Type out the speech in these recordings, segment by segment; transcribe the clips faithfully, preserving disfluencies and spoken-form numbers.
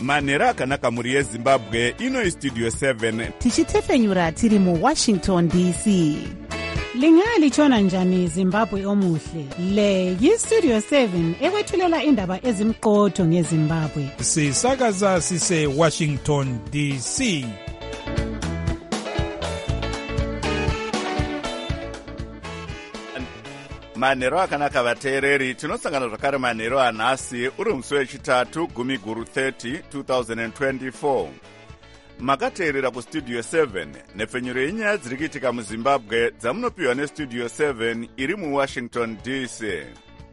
manhero akanaka mhuri yezimbabwe. Ino istudio seven tichitefenyura tiri muwashington D C. Lingalitshona njani Zimbabwe omuhle? Le yistudio seven ekwethulela indaba ezimqotho ngeZimbabwe. Sisakaza sise Washington D C. manhero akanaka vateereri, tinosangana zvakare manhero anhasi uri musi wechitatu gumi guru thirty twenty twenty-four. Makateerera kustudio seven nepfenyuro yenyaya dziri kuitika muzimbabwe dzamunopiwa nestudio seven iri muwashington D C.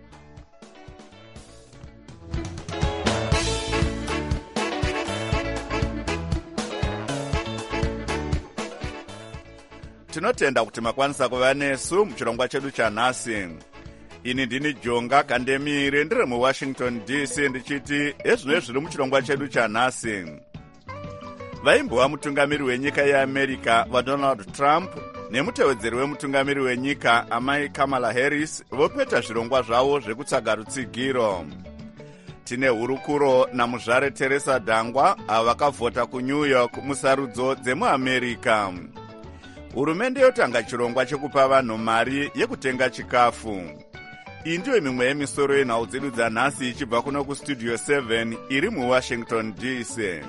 Tinotenda kuti makwanisa kuva nesu muchirongwa chedu chanhasi. Ini ndini Jonga Kandemire ndiri muwashington D C ndichiti ezvino zviri muchirongwa chedu chanhasi. Vaimbova mutungamiri wenyika yeAmerica vaDonald Trump nemutevedzeri wemutungamiri wenyika amai Kamala Harris vopeta zvirongwa zvavo zvekutsvaga rutsigiro. Tine hurukuro namuzvare Teresa Dangwa ava vakavhota kuNew York musarudzo dzemuAmerica. Hurumende yotanga chirongwa chekupa vanhu mari yekutenga chikafu. Iyi ndiyo mimwe yemisoro yenhau dzedu dzanhasi ichibva kuno kustudio seven iri muwashington D C.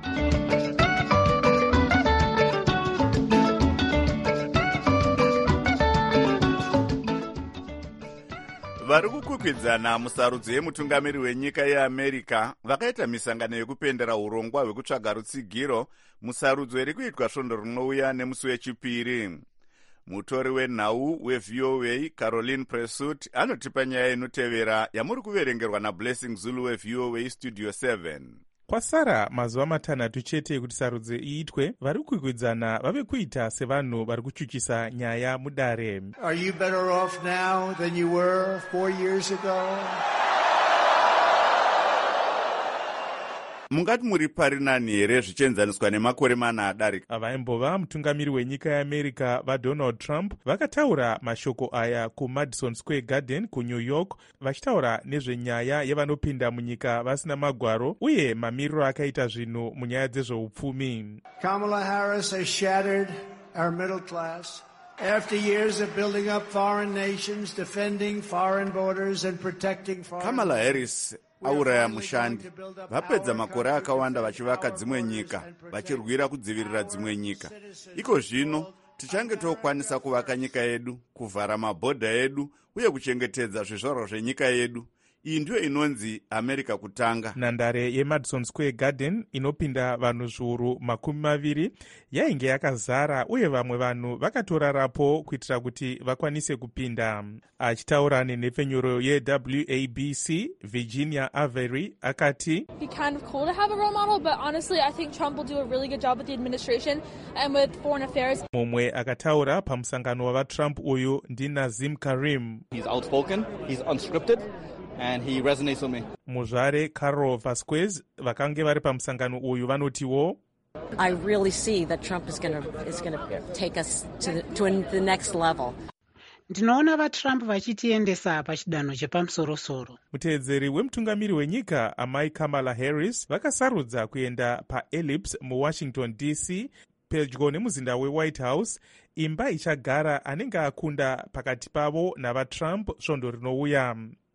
Vari kukwikwidzana musarudzo yemutungamiri wenyika yeAmerica vakaita misangano yekupendera urongwa hwekutsvaga rutsigiro musarudzo iri kuitwa svondo rinouya nemusi wechipiri. Mutori wenhau weV O A Caroline Presut anotipa nyaya inotevera yamuri kuverengerwa naBlessing Zulu weV O A Studio seven. Kwasara mazuva matanhatu chete kuti sarudzo iitwe, vari kukwikwidzana vave kuita sevanhu vari kuchuchisa nyaya mudare. Are you better off now than you were four years ago? Mungati muri pari nani here zvichienzaniswa nemakore mana adarika? Vaimbova mutungamiri wenyika yeAmerica vaDonald Trump vakataura mashoko aya kuMadison Square Garden kuNew York, vachitaura nezvenyaya yevanopinda munyika vasina magwaro uye mamiriro akaita zvinhu munyaya dzezveupfumi. Kamala Harris has shattered our middle class. After years of building up foreign nations, defending foreign borders and protecting foreign Kamala Harris auraya mushandi. Vapedza makore akawanda vachivaka dzimwe nyika, vachirwira kudzivirira dzimwe nyika. Iko zvino tichange tokwanisa kuvaka nyika yedu, kuvhara mabhodha edu uye kuchengetedza zvizvarwa zvenyika yedu. Iyi ndiyo inonzi America kutanga. Nhandare yeMadison Square Garden inopinda vanhu zviuru makumi maviri yainge yakazara uye vamwe vanhu vakatorarapo kuitira kuti vakwanise kupinda. Achitaura nenhepfenyuro yeW A B C, Virginia Avery akati, Be kind of cool to have a role model, but honestly I think Trump will do a really good job with the administration and with foreign affairs. Mumwe akataura pamusangano wavaTrump uyu ndi Nazim Karim. He's outspoken, he's unscripted. And he resonates with me. Muzvare Carol Vasquez vakange vari pamusangano uyu vanotiwo, I really see that Trump is going to is going to take us to the, to the next level. Ndinoona vaTrump vachitiendesa pachidanho chepamusoro-soro. Mutevedzeri wemutungamiri wenyika amai Kamala Harris vakasarudza kuenda paEllipse muWashington D C pedyo nemuzinda weWhite House, imba ichagara anenge akunda pakati pavo navaTrump svondo rinouya.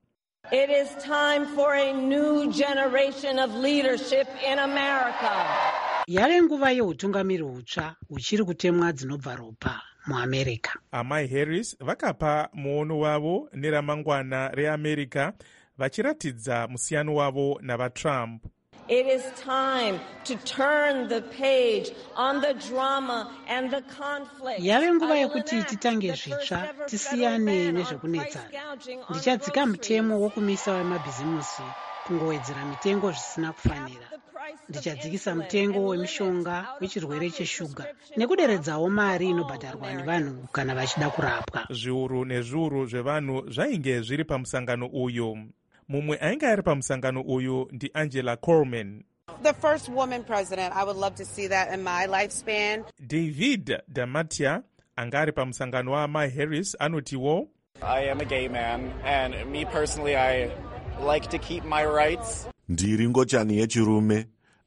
It is time for a new generation of leadership in America. Yave nguva yeutungamiri hutsva huchiri kutemwa dzinobva ropa muAmerica. Amai Harris vakapa muono wavo neramangwana reAmerica vachiratidza musiyano wavo navaTrump. It is time to turn the page on the drama and the conflict. Yave nguva yekuti titange zvitsva, tisiyane nezvekunetsana. Ndichadzika mutemo wokumisa wemabhizimusi kungowedzera mitengo zvisina kufanira. Ndichadzikisa mutengo wemishonga wechirwere cheshuga nekuderedzawo mari inobhadharwa nevanhu kana vachida kurapwa. Zviuru nezviuru zvevanhu zvainge zviri pamusangano uyu. Mumwe ainge ari pamusangano uyu ndi Angela Coleman. The first woman president, I would love to see that in my lifespan. David Damatia angari pamusangano wa Amai Harris anotiwo, I am a gay man and me personally I like to keep my rights. Ndiri ngochani yechirume,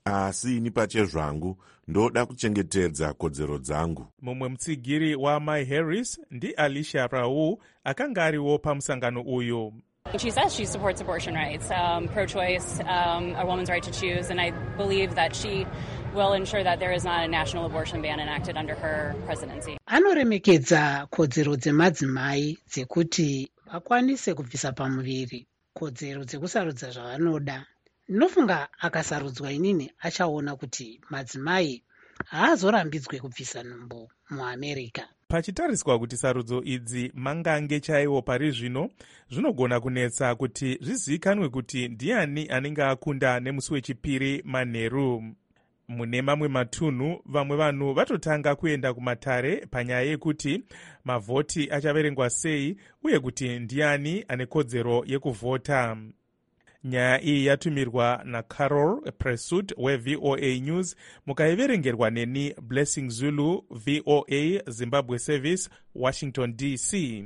asi ini pachezvangu ndoda kuchengetedza kodzero dzangu. Mumwe mutsigiri waMai Harris ndi Alicia Raul akanga ariwo pamusangano uyu. She says she supports abortion rights, um, pro-choice, um, a woman's right to choose, and I believe that she will ensure that there is not a national abortion ban enacted under her presidency. Anoremekedza kodzero dzemadzimai dzekuti vakwanise kubvisa pamuviri, kodzero dzekusarudza zvavanoda. Ndinofunga akasarudzwa inini achaona kuti madzimai haazorambidzwe kubvisa nhumbu muAmerica. Pachitariswa kuti sarudzo idzi mangange chaiwo pari zvino, zvinogona kunetsa kuti zvizivikanwe kuti ndiani anenge akunda nemusi wechipiri manheru. Mune mamwe matunhu, vamwe vanhu vatotanga kuenda kumatare panyaya yekuti mavhoti achaverengwa sei uye kuti ndiani ane kodzero yekuvhota. Nyaya iyi yatumirwa naCarol Presut weV O A News, mukaiverengerwa neni Blessing Zulu, V O A Zimbabwe Service, Washington D C.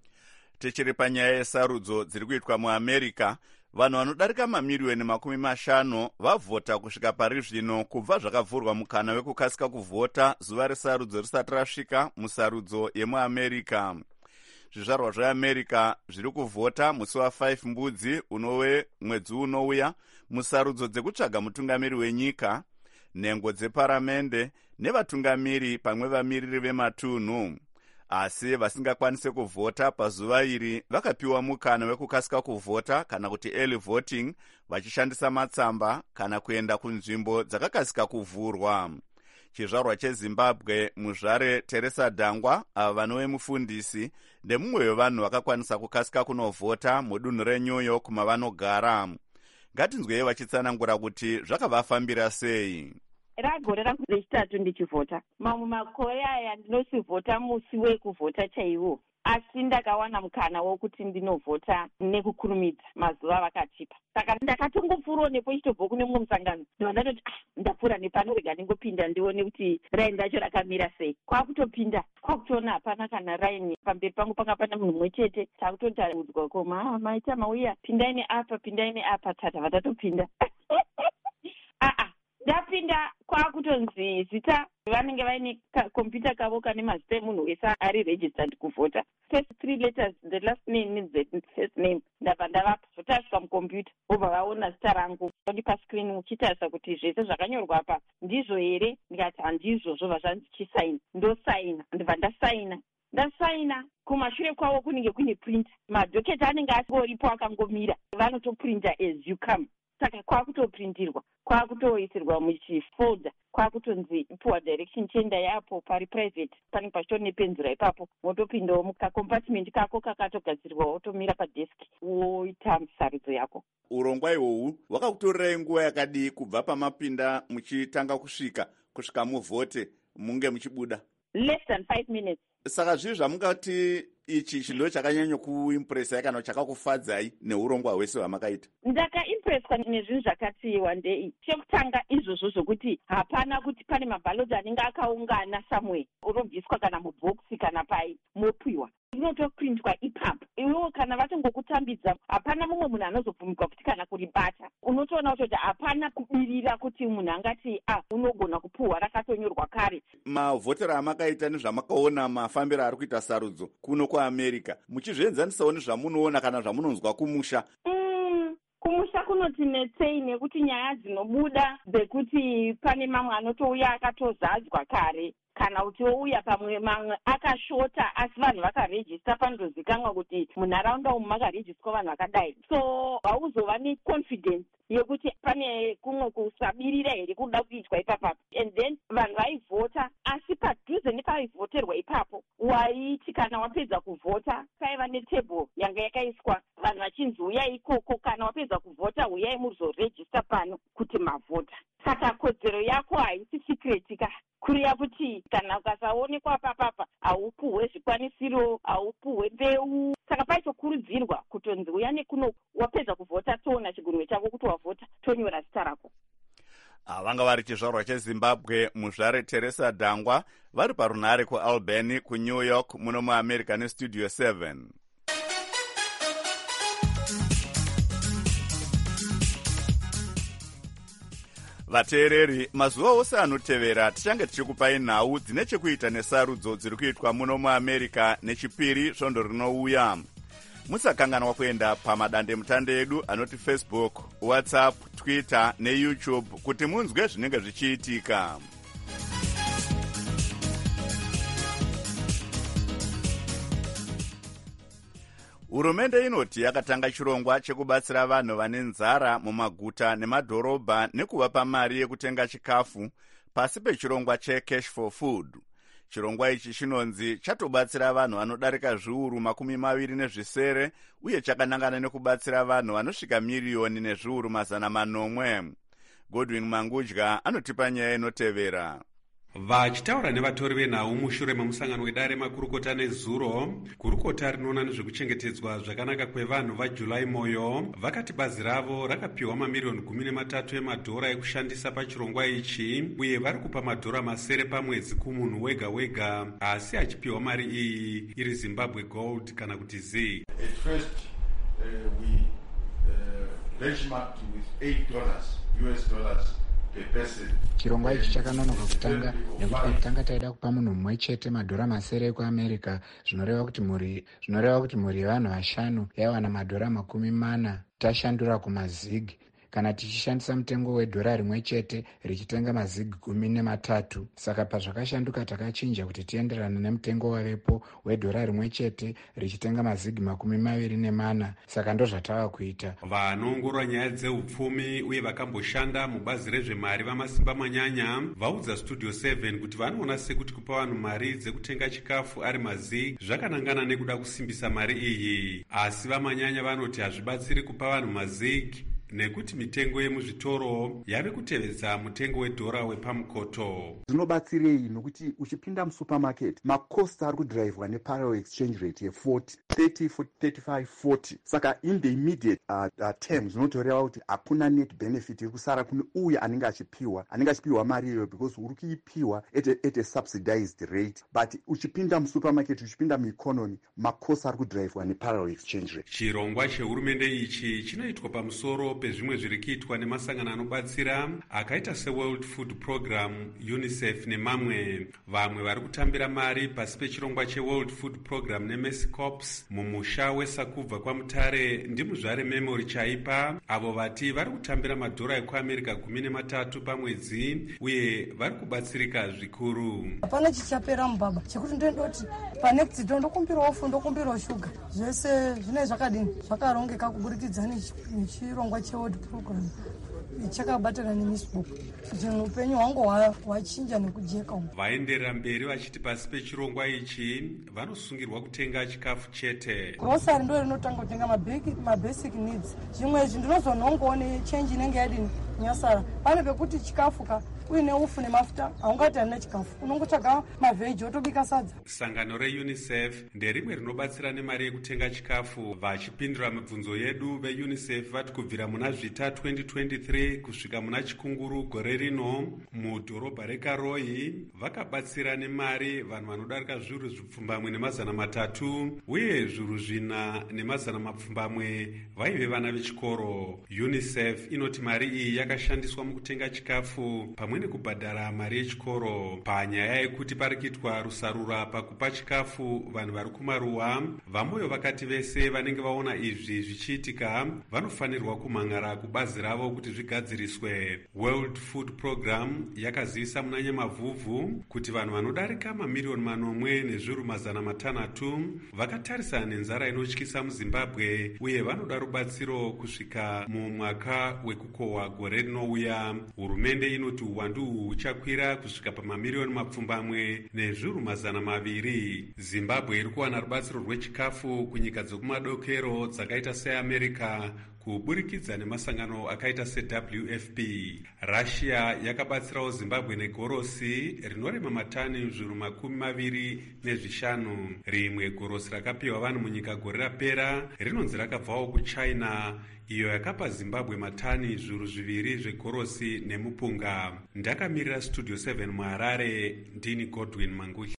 Tichiri panyaya yesarudzo dziri kuitwa muAmerica, vanhu vanodarika mamiriyoni makumi mashanu vavhota kusvika pari zvino kubva zvakavhurwa mukana wekukasika kuvhota zuva resarudzo risati rasvika musarudzo yemuAmerica. Zvizvarwa zveAmerica zviri kuvhota musi wa5 mbudzi unove mwedzi unouya musarudzo dzekutsvaga mutungamiri wenyika, nhengo dzeparamende nevatungamiri pamwe vamiriri vematunhu. Asi vasingakwanise kuvhota pazuva iri vakapiwa mukana wekukasika kuvhota kana kuti early voting vachishandisa matsamba kana kuenda kunzvimbo dzakakasika kuvhurwa. Chizvarwa cheZimbabwe, muzvare Teresa Dangwa, ava vanove mufundisi ndemumwe wevanhu vakakwanisa kukasika kunovhota mudunhu reNew York mavanogara. Ngatinzwei vachitsanangura kuti zvakavafambira sei. Ragore rangu rechitatu ndichivhota. Mamwe makore aya ndinosivhota musi wekuvhota chaiwo, asi ndakawana mukana wokuti ndinovhota nekukurumidza mazuva vakatipa. Saka ndakatongopfuurawo nepo ichitobva kune mumwe musangano, ndova ndatoti ah, ndapfuura nepano, rega ndingopinda ndione kuti raini racho rakamira sei. Kwakutopinda, kwakutoona hapana kana raini pamberi pangu, panga pana munhu mumwe chete. Takutotaudzwa koma maita mauya, pindai neapa, pindai neapa, tata vatatopinda. Ah, ndapinda kwakutonzi zita vanenge vaine kompyuta kavo kane mazita emunhu wese ari registered kuvhota. First three letters, the last name is the first name. Ndabva ndavapa zvotarisa mukompyuta obva vaona zita rangu ndi pascreen uchitarisa kuti zvese zvakanyorwa apa ndizvo here. Ndikati handizvo, zvobva zvanzi chisaina. Ndosaina, ndibva ndasaina. Ndasaina kumashure kwavo kunenge kune printer. Madhoketa anenge asingoripo akangomira, vanotoprinta as you come. Saka kwakutoprintirwa, kwakutoisirwa muchifolder, kwakutonzi puwa direction chenda yapo pari private, pane pachitori nepenzura ipapo, wotopindawo mukakompartment kako kakatogadzirwa, wotomira padeski woita sarudzo yako. Urongwa ihwohwu hwakakutorirai nguva yakadii kubva pamapinda muchitanga kusvika kusvika muvhote munge muchibuda? Less than five minutes. Saka zvii zvamungati ichi chindo chakanyanya kuimpressai kana chakakufadzai neurongwa hwese hwamakaita? Ndakaimpresswa nezvinhu zvakati wandei. Chekutanga izvozvo zvokuti hapana kuti pane mabhaloti anenge akaungana somewhere unobviswa kana mubhokisi kana pai mopiwa, inotoprintwa ipapo. Iwewo kana vatongokutambidza, hapana mumwe munhu anozobvumirwa kuti kana kuribata. Unotoona kuti hapana kubirira kuti munhu angati ah unogona kupuhwa rakatonyorwa kare. Mavhotero amakaita nezvamakaona mafambiro ari kuita sarudzo kuno kuAmerica, muchizvienzanisawo nezvamunoona kana zvamunonzwa kumusha? Mm, kumusha kunotinetsei nekuti nyaya dzinobuda dzekuti pane mamwe anotouya akatozadzwa kare, kana utiouya pamwe mamwe akashota asi vanhu vakarejista panotozikanwa kuti munharaunda umu makarejistwa vanhu vakadai. So hauzova neconfidence yekuti pane kumwe kusabirira here kuda kuitwa ipapapo. And then vanhu vaivhota, asi padhuze nepaivhoterwa ipapo waiti kana wapedza kuvhota paiva netebhuru yanga yakaiswa vanhu vachinzi uyai ikoko, kana wapedza kuvhota uyai muzorejista pano kuti mavhota. Saka kodzero yako haisi secret ka kuriya kuti kana ukasaonekwa papapa haupuhwe zvikwanisiro, haupuhwe mbeu. Saka paitokurudzirwa kutonzi uya nekuno wapedza kuvhota toona chigunwe chako kuti wavhota, tonyora zita rako. Vanga vari chizvarwa cheZimbabwe, muzvare Teresa Dangwa, vari parunhare kuAlbany kuNew York muno muAmerica neStudio seven. vateereri, mazuva ose anotevera tichange tichikupai nhau dzine chekuita nesarudzo dziri kuitwa muno muamerica nechipiri svondo rinouya. Musakanganwa kuenda pamadandemutande edu anoti Facebook, WhatsApp, Twitter neYouTube kuti munzwe zvinenge zvichiitika. Hurumende inoti yakatanga chirongwa chekubatsira vanhu vane nzara mumaguta nemadhorobha nekuvapa mari yekutenga chikafu pasi pechirongwa cheCash for Food. Chirongwa ichi chinonzi chatobatsira vanhu vanodarika zviuru makumi maviri nezvisere uye chakanangana nekubatsira vanhu vanosvika miriyoni nezviuru mazana manomwe. Godwin Mangudya anotipa nyaya inotevera. Vachitaura nevatori venhau mushure memusangano wedare makurukota nezuro, kurukota rinoona nezvekuchengetedzwa zvakanaka kwevanhu vaJulai Moyo vakati bazi ravo rakapiwa mamiriyoni gumi nematatu emadhora ekushandisa pachirongwa ichi, uye vari kupa madhora masere pamwedzi kumunhu wega wega, asi achipiwa mari iyi iri Zimbabwe Gold kana kuti Z. At first, uh, we uh, benchmarked with eight dollars, U S dollars. Chirongwa ichi chakanonoka kutanga nekuti pakutanga taida kupa munhu mumwe chete madhora masere ekuamerica, zvinoreva kuti mhuri zvinoreva kuti mhuri yevanhu vashanu yaiwana madhora makumi mana. Tashandura kumazigi kana tichishandisa mutengo wedhora rimwe chete richitenga mazigi gumi nematatu. Saka pazvakashanduka takachinja kuti tienderane nemutengo wavepo wedhora rimwe chete richitenga mazigi makumi maviri nemana. Saka ndo zvatava kuita. Vanoongorora nyaya dzeupfumi uye vakamboshanda mubazi rezvemari vamasimba manyanya vaudza Studio seven kuti vanoona sekuti kupa vanhu mari dzekutenga chikafu ari mazigi zvakanangana nekuda kusimbisa mari iyi, asi vamanyanya vanoti hazvibatsiri kupa vanhu mazigi nekuti mitengo yemuzvitoro yave kutevedza mutengo wedhora wepamukoto. Zvinobatsirei nokuti uchipinda musupermarket makosti ari kudhiraivhwa neparallel exchange rate ye40 thirty thirty-five forty. Saka in the immediate uh, uh, term zvinotoreva kuti hakuna net benefit iri kusara kune uye anenge achipiwa anenge achipiwa mari iyoyo because uri kuipiwa at a, at a subsidized rate, but uchipinda musupermarket uchipinda mueconomy makosti ari kudhiraivhwa neparallel exchange rate. Chirongwa chehurumende ichi chinoitwa pamusoro pezvimwe zviri kuitwa nemasangano anobatsira akaita seWorld Food Program, UNICEF nemamwe. Vamwe vari kutambira mari pasi pechirongwa cheWorld Food Program neMercy Corps mumusha weSakubva kwaMutare ndimuzvare Memory Chaipa, avo vati vari kutambira madhora ekuamerica gumi nematatu pamwedzi uye vari kubatsirika zvikuru. Hapana chichapera mubaba chekuti ndendoti panext ndokumbirawo fundo kumbirawo shuga zvese zvine zvakadini zvakarongeka kuburikidza nechirongwa cheWorld Program chakabatana nemisbook kuti upenyu hwangu hwachinja nekujeka. Vaenderera mberi vachiti pasi pechirongwa ichi vanosungirwa kutenga chikafu chete. Grocery ndo rinotanga kutenga mabasic needs. Zvimwe izvi ndinozonongowo nechange inenge yadini nyasara. Pane pekuti chikafu ka uine ufu nemafuta haungati hamuna chikafu, unongotsvaga mavheji wotobika sadza. Sangano reUNICEF nderimwe rinobatsira nemari yekutenga chikafu. Vachipindura mibvunzo yedu veUNICEF vati kubvira muna zvita twenty twenty-three kusvika muna chikunguru gore rino mudhorobha reKaroi vakabatsira nemari vanhu vanodarika zviuru zvipfumbamwe nemazana matatu uye zviuru zvina nemazana mapfumbamwe vaive vana vechikoro. UNICEF inoti mari iyi yakashandiswa mukutenga chikafu pamwe nekubhadhara mari yechikoro. Panyaya yekuti pari kuitwa rusarura pakupa chikafu vanhu vari kumaruwa, vamweyo vakati vese vanenge vaona izvi zvichiitika vanofanirwa kumhangara kubazi ravo kuti zvigadziriswe. World Food Program yakazivisa muna Nyamavhuvhu kuti vanhu vanodarika mamiriyoni manomwe nezviuru mazana matanhatu vakatarisana nenzara inotyisa muZimbabwe uye vanoda rubatsiro kusvika mumwaka wekukohwa gore rinouya. Hurumende inoti uwandu uhu huchakwira kusvika pamamiriyoni mapfumbamwe nezviuru mazana maviri. Zimbabwe iri kuwana rubatsiro rwechikafu kunyika dzekumadokero dzakaita seAmerica kuburikidza nemasangano akaita seW F P. Russia yakabatsirawo Zimbabwe negorosi rinorema matani zviuru makumi maviri nezvishanu. Rimwe gorosi rakapiwa vanhu munyika gore rapera rinonzi rakabvawo kuChina, iyo yakapa Zimbabwe matani zviuru zviviri zvegorosi nemupunga. Ndakamirira Studio seven muHarare, ndini Godwin Mangudya.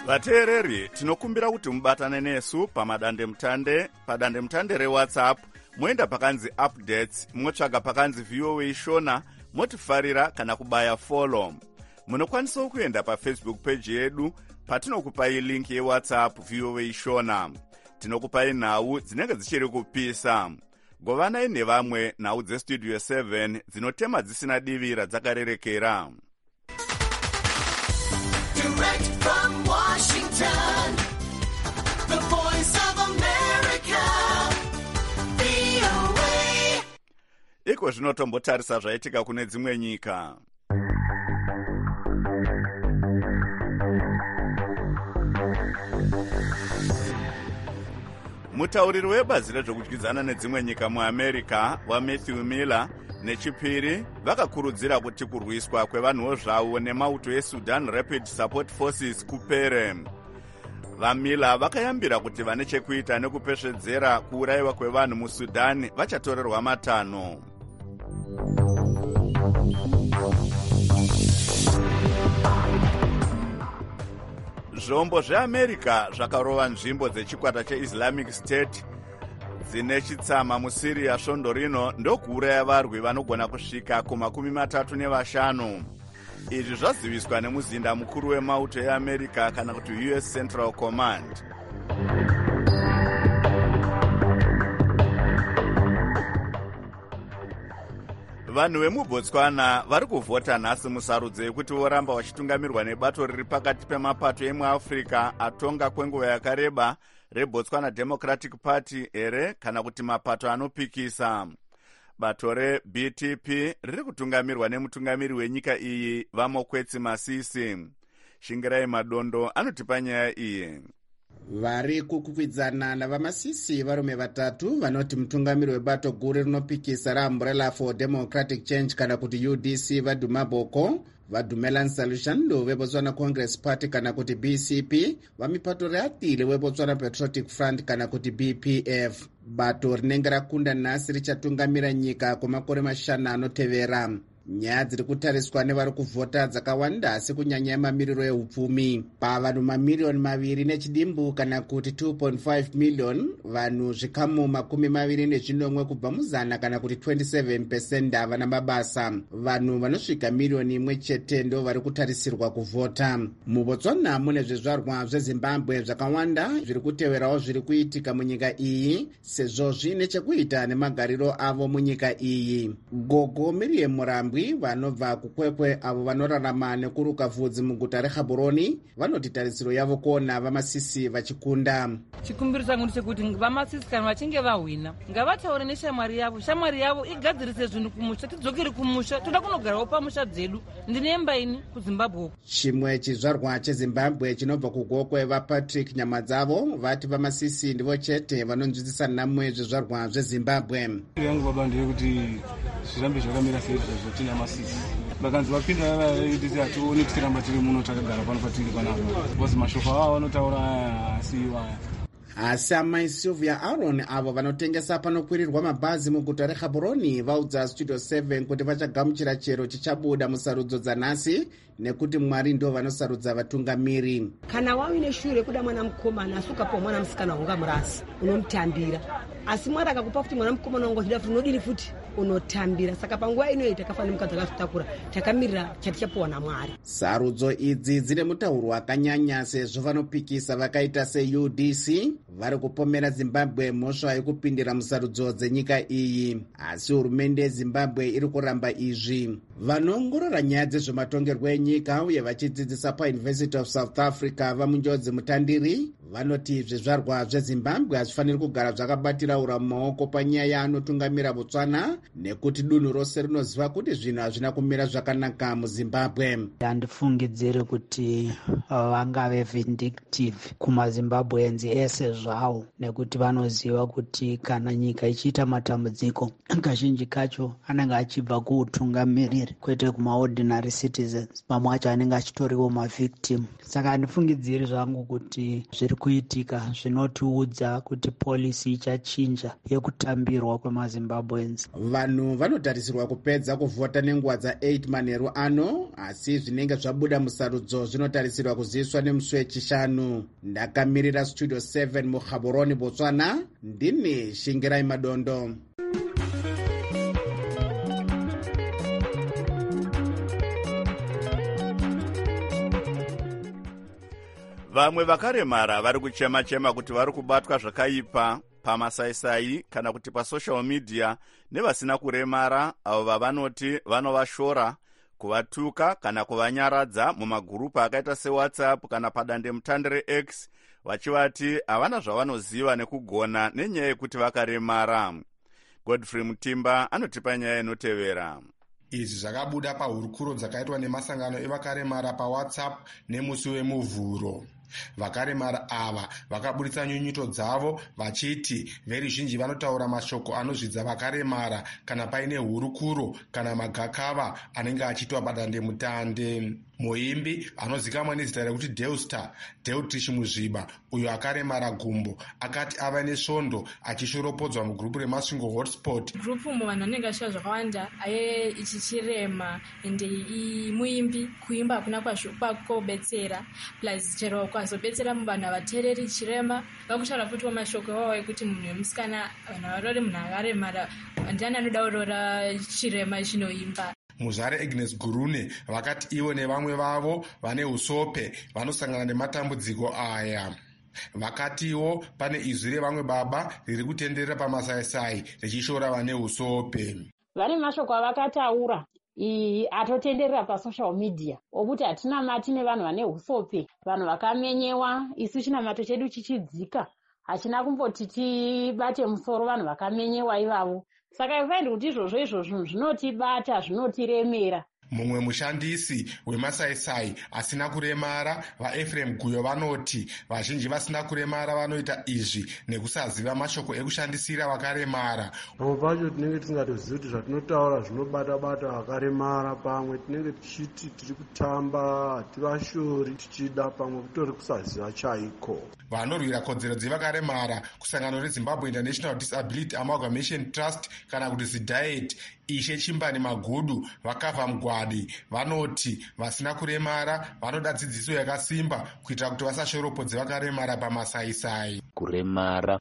vateereri tinokumbira kuti mubatane nesu pamadandemutande padandemutande rewhatsapp moenda pakanzi updates motsvaga pakanzi voa shona motifarira kana kubaya follow. Munokwanisawo kuenda pafacebook page yedu patinokupai link yewhatsapp voa shona. Tinokupai nhau dzinenge dzichiri kupisa. Govanai nevamwe nhau dzestudio seven dzinotema dzisina divi radzakarerekera. Direct from Washington, the voice of America, V O A. Iko zvinotombotarisa zvaitika kune dzimwe nyika. Mutauriri webazi rezvokudyidzana nedzimwe nyika muamerica waMatthew Miller nechipiri vakakurudzira kuti kurwiswa kwevanhuwo zvavo nemauto eSudan Rapid Support Forces kupere. VaMiller vakayambira kuti vane chekuita nekupesvedzera kuurayiwa kwevanhu muSudan vachatorerwa matanho. Zvombo zveAmerica zvakarova nzvimbo dzechikwata cheIslamic State dzine chitsama muSiria svondo rino ndokuuraya varwi vanogona kusvika kumakumi matatu nevashanu. Izvi zvaziviswa nemuzinda mukuru wemauto eAmerica kana kuti U S Central Command. Vanhu vemuBotswana vari kuvhota nhasi musarudzo yekuti voramba vachitungamirwa nebato riri pakati pemapato emuAfrica atonga kwenguva yakareba reBotswana Democratic Party here kana kuti mapato anopikisa. Bato reB T P riri kutungamirwa nemutungamiri wenyika iyi Vamokwetsi Masisi. Shingirai Madondo anotipa nyaya iyi. Vari kukwikwidzana navamasisi varume vatatu vanoti mutungamiri webato guru rinopikisa raUmbrella for Democratic Change kana kuti U D C Vaduma Boko, Vadumelan Solution ndo veBotswana Congress Party kana kuti B C P, vamipato reatile weBotswana Patriotic Front kana kuti B P F. Bato rinenge rakunda nhasi richatungamira nyika kwemakore mashanu anotevera. Nyaya dziri kutariswa nevari kuvhota dzakawanda asi kunyanya mamiriro eupfumi. Pavanhu mamiliyoni maviri nechidimbu kana kuti two point five million, vanhu zvikamu makumi maviri nezvinomwe kubva muzana kana kuti twenty-seven percent havana mabasa. Vanhu vanosvika miliyoni imwe chete ndo vari kutarisirwa kuvhota. MuBotswana mune zvizvarwa zveZimbabwe zvakawanda zviri kuteverawo zviri kuitika munyika iyi sezvo zvine chekuita nemagariro avo munyika iyi. Gogo Miriam Murambwi vanobva kukwekwe avo vanorarama nekuruka vhudzi muguta reGaborone vanoti tarisiro yavo kuona vamasisi vachikunda. Chikumbiro changu ndechekuti vamasisi kana vachinge vahwina ngavataure neshamwari yavo, shamwari yavo igadzirise zvinhu kumusha, tidzokere kumusha, toda kunogarawo pamusha dzedu. Ndine imba ini kuZimbabwe. Chimwe chizvarwa cheZimbabwe chinobva kugokwe vaPatrick Nyamadzavo vati vamasisi ndivo chete vanonzwisisa namwe zvizvarwa zveZimbabwe. Yangu baba ndeyekuti zvirambe zvakamira sei zvotina masisi vakanzi vapinda vaiti hationi tikiramba tiri muno takagara pano patiri panapa because mashoko avo vanotaura asiiwaya. Asi amai Sylvia Aaron avo vanotengesa panokwirirwa mabhazi muguta reGaborone vaudza Studio seven kuti vachagamuchira chero chichabuda musarudzo dzanhasi nekuti Mwari ndo vanosarudza vatungamiri. Kana wawine shure kuda mwana mukomana asukapo mwana musikana unga murasi unomutambira, asi Mwari akakupa kuti mwana mukomana wangu achida futi unodini futi unotambira. Saka panguva ino takafanira mukadzi akazvitakura takamirira chatichapuwa naMwari. Sarudzo idzi dzine mutauro wakanyanya sezvo vanopikisa vakaita seU D C vari kupomera Zimbabwe mhosva yekupindira musarudzo dzenyika iyi, asi hurumende yeZimbabwe iri kuramba izvi. Vanoongorora nyaya dzezvematongerwo enyika uye vachidzidzisa paUniversity of South Africa vamunjodzi mutandiri vanoti zvizvarwa zveZimbabwe hazvifaniri kugara zvakabatira ura mumaoko panyaya yaanotungamira Botswana nekuti dunhu rose rinoziva kuti zvinhu hazvina kumira zvakanaka muZimbabwe. Handifungidziri kuti vangave vindictive kumaZimbabweans ese zvavo nekuti vanoziva kuti kana nyika ichiita matambudziko kazhinji kacho anenge achibva kuutungamiriri chete kwete kumaordinary citizens, mamwe acho anenge achitoriwo mavictim. Saka handifungidziri zvangu kuti zviri kuitika zvinotiudza kuti polisi ichachinja yekutambirwa kwemazimbabweans. Vanhu vanotarisirwa kupedza kuvhota nenguva dza-eight manheru ano, asi zvinenge zvabuda musarudzo zvinotarisirwa kuziviswa nemusi wechishanu. Ndakamirira studio seven muGaborone, Botswana, ndini Shingirai Madondo. Vamwe vakaremara vari kuchema-chema kuti vari kubatwa zvakaipa pamasaisai kana kuti pasocial media nevasina kuremara avo vavanoti vanovashora, kuvatuka kana kuvanyaradza mumagurupu akaita sewhatsapp kana padandemutande reX, vachivati havana zvavanoziva nekugona nenyaya yekuti vakaremara. Godfrey Mutimba anotipa nyaya inotevera. Izvi zvakabuda pahurukuro dzakaitwa nemasangano evakaremara paWhatsApp nemusi wemuvhuro. Vakaremara ava vakabuditsa nyunyuto dzavo vachiti veruzhinji vanotaura mashoko anozvidza vakaremara kana paine hurukuro kana magakava anenge achiitwa padandemutande. Muimbi anozikamwa nezita rekuti Deuster Deutrich Muzviba, uyo akaremara gumbo, akati ava nesvondo achishoropodzwa mugrupu remasvingo hotspot. Grupu mu vanhu vanenge vachita zvakawanda aye ichichirema ende muimbi kuimba hakuna kwakobetsera, plus chero kwazobetsera muvanhu avateereri chirema vakutaura futi mashoko wavo ekuti munhu wemusikana vanhu varori munhu akaremara ndiani anodaurora chirema chinoimba. Muzvare Agnes Gurune vakati ivo nevamwe vavo vane usope vanosangana nematambudziko aya. Vakatiwo pane izwi revamwe baba riri kutenderera pamasaisai richishora vane usope. Vane mashoko avakataura atotenderera pasocial media okuti hatina mati nevanhu vane usope, vanhu vakamenyewa, isu chinamato chedu chichidzika hachina kumboti tibate musoro vanhu vakamenyewa ivavo. Saka ifaindi kuti izvozvo izvozvo zvinotibata, zvinotiremera. Mumwe mushandisi wemasaisai asina kuremara vaEfrem Guyo vanoti vazhinji vasina kuremara vanoita izvi nekusaziva mashoko ekushandisira vakaremara. Pamwe pacho tinenge tisingatozivi kuti zvatinotaura zvinobata-bata vakaremara, pamwe tinenge tichiti tiri kutamba hativashori tichida, pamwe kutori kusaziva chaiko. Vanorwira kodzero dzevakaremara kusangano reZimbabwe International Disability Amalgamation Trust kana kuti ZIDAET, Ishe Chimbani Magudu vakabva mugwadi vanoti vasina kuremara vanoda dzidziso yakasimba kuitira kuti vasashoropodze vakaremara pamasaisai. Kuremara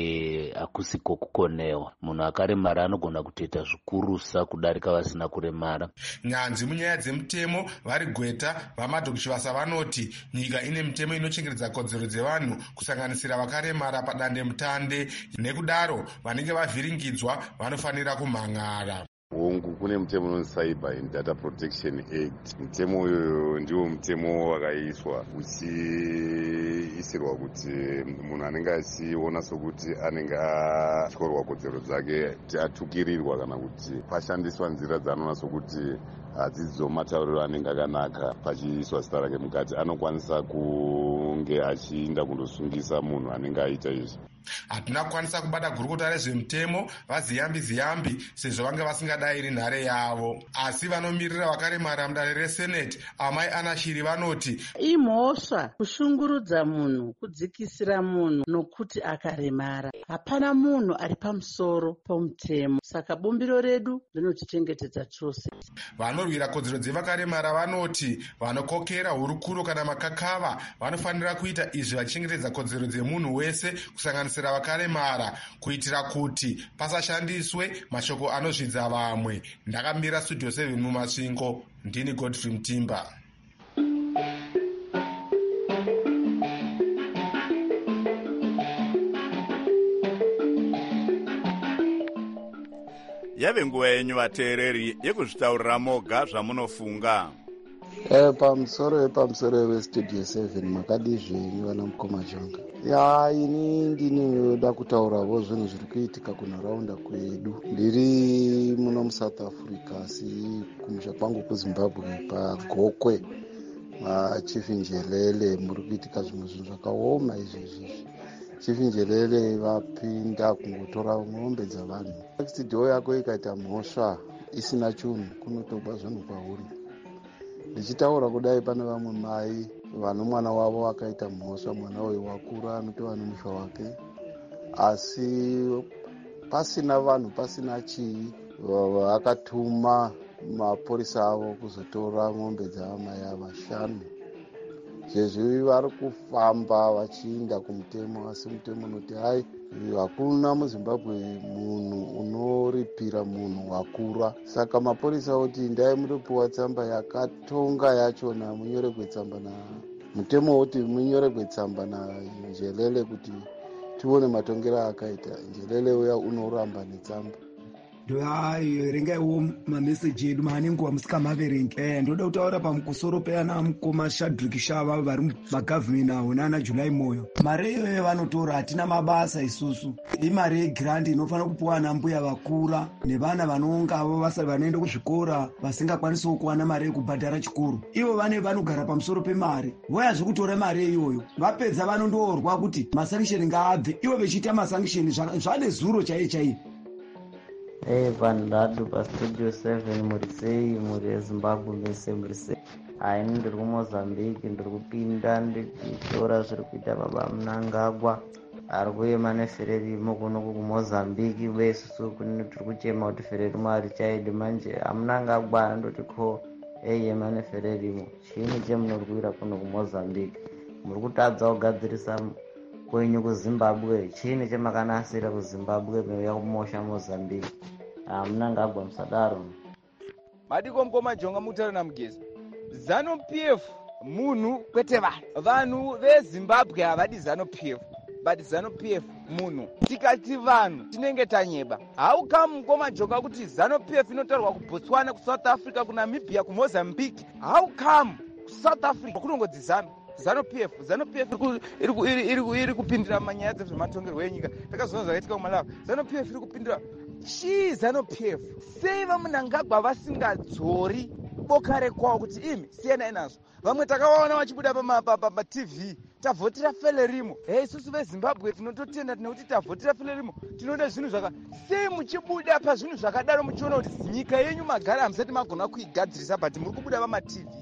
hakusiko kukonewa. Munhu akaremara anogona kutoita zvikurusa kudarika vasina kuremara. Nyanzvi munyaya dzemutemo vari Gweta vaMadhokishivasa vanoti nyika ine mitemo inochengetedza kodzero dzevanhu kusanganisira vakaremara padandemutande, nekudaro vanenge vavhiringidzwa vanofanira kumhangara. Hongu kune mutemo unonzi Cyber and Data Protection Act. Mutemo uyoyo ndiwo mutemo wakaiswa uchiisirwa kuti munhu anenge achiona sokuti anenge atyorwa kodzero dzake kuti atukirirwa kana kuti pashandiswa nzira dzanoona sokuti hadzidzo matauriro anenge akanaka pachiiswa zita rake mukati, anokwanisa kunge achiinda kundosungisa munhu anenge aita izvi. Hatina kukwanisa kubata gurukota rezvemutemo vaziyambi ziyambi sezvo vange vasingadayiri nhare yavo, asi vanomirira vakaremara mudare reseneti Amai Anashiri vanoti imhosva kushungurudza munhu, kudzikisira munhu nokuti akaremara. Hapana munhu ari pamusoro pomutemo, saka bumbiro redu rinotichengetedza chose. Vanorwira kodzero dzevakaremara vanoti vanokokera hurukuro kana makakava vanofanira kuita izvi vachichengetedza kodzero dzemunhu wese kusanganisira vakaremara kuitira kuti pasashandiswe mashoko anozvidza vamwe. Ndakamira studio seven mumasvingo, ndini Godfrey Mutimba. Yave nguva yenyu vateereri yekuzvitaurira moga zvamunofunga. Eh, pamusoro wepamusoro westudio seven makadi zvenyu vana mukoma changa. Ya ini ndinoda kutaurawo zvinhu zviri kuitika kunharaunda kwedu. Ndiri muno muSouth Africa asi kumusha kwangu kuZimbabwe paGokwe Chifinjelele muri kuitika zvimwe zvinhu zvakaoma izvezvi. Chifinjelele vapinda kungotora mombe dzavanhu. Studio yako ikaita mhosva isina chunhu kunotogwa zvinhu kwauri. Ndichitaura kudai pane vamwe mai vano mwana wavo wakaita mhosva, mwana uyu wakura anotova nemusha wake, asi pasina vanhu pasina chii vakatuma mapurisa avo kuzotora ng'ombe dzavamai ava shanu. Zvezvi vari kufamba vachiinda kumutemo, asi mutemo unoti hai hakuna muZimbabwe munhu unoripira munhu wakura. Saka mapurisa oti ndai mutopiwa tsamba yakatonga yachona, munyoregwe tsamba na mutemo oti munyoregwe tsamba na Njelele kuti tione matongero akaita. Njelele uya unoramba netsamba. ndoaerengaiwo mameseji edu maanenguva musikamaverengi. Eh, ndoda kutaura pamusoro peana mukoma Shadrack Shava vari magavhimeni awo nana Julai Moyo. Mari iyoyo vanotora, hatina mabasa isusu. Imari yegrandi inofanira kupiwa ana mbuya vakura nevana vanongavo vanoenda kuzvikora vasingakwanisawo kuwana mari yekubhadhara chikoro. Ivo vane vanogara pamusoro pemari. Voyazve kutora mari iyoyo, vapedza vanondoorwa kuti masankisheni ngaabve, ivo vechiita masankisheni zvane zuro chaiye chaiye. Hey, Vandadu pa Studio seven muri sei, muri Zimbabwe mese muri sei. Aini ndiri kuMozambique, ndiri kupinda ndichitora zviri kuita baba Mnangagwa. Ari kuema nefererimo kunoku kuMozambique, uye isusu tiri kuchema kuti fererimo harichaidi manje. Amnangagwa andoti ko eiema nefererimo. Chiini chemunori kuita kuno kuMozambique? Muri kutadza kugadzirisa kwenyu kuZimbabwe. Chiini chemakanasira kuZimbabwe meuya kumosha Mozambique? Amnangagwa musadaro. Madiko mukoma Jonga mutaura namugezi. Zanu P F munhu kwete vanhu. Vanhu veZimbabwe havadi Zanu P F. But Zanu P F munhu. Tikati vanhu tinenge tanyeba. How come mukoma Jonga kuti Zanu P F inotaurwa kuBotswana, kuSouth Africa, kuNamibia, kuMozambique? How come kuSouth Africa kunongodzi Zanu? Zanu P F, Zanu P F iri kupindira manyaya dzezvematongerwo enyika. Takazona zvakaitika kuMalawi. Zanu P F iri kupindira chii Zanu P F? Sei vaMnangagwa vasingadzori boka rekwawo kuti imi siyanai nazvo? Vamwe takawaona vachibuda paT V tavhotera Felerimo. Hey, isusu veZimbabwe tinototenda tinoti tavhotera Felerimo. Tinoda zvinhu zvaka sei muchibuda pazvinhu zvakadaro muchiona kuti nyika yenyu magara hamusati magona kuigadzirisa but muri kubuda pamaT V.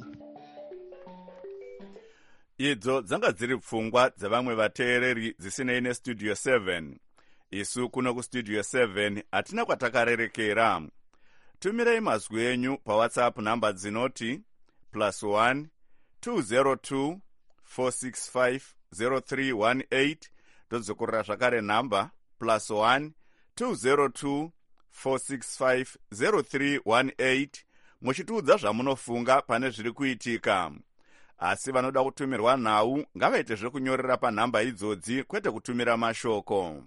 Idzo dzanga dziri pfungwa dzevamwe vateereri dzisinei neStudio seven. Isu kuno kuStudio seven hatina kwatakarerekera. Tumirei mazwi enyu paWhatsApp namba dzinoti plus one two zero two four six five zero three one eight. Tozokorera zvakare namba plus one two zero two four six five zero three one eight. Muchitiudza zvamunofunga pane zviri kuitika. Asi vanoda kutumirwa nhau ngavaite zvekunyorera panhamba idzodzi kwete kutumira mashoko.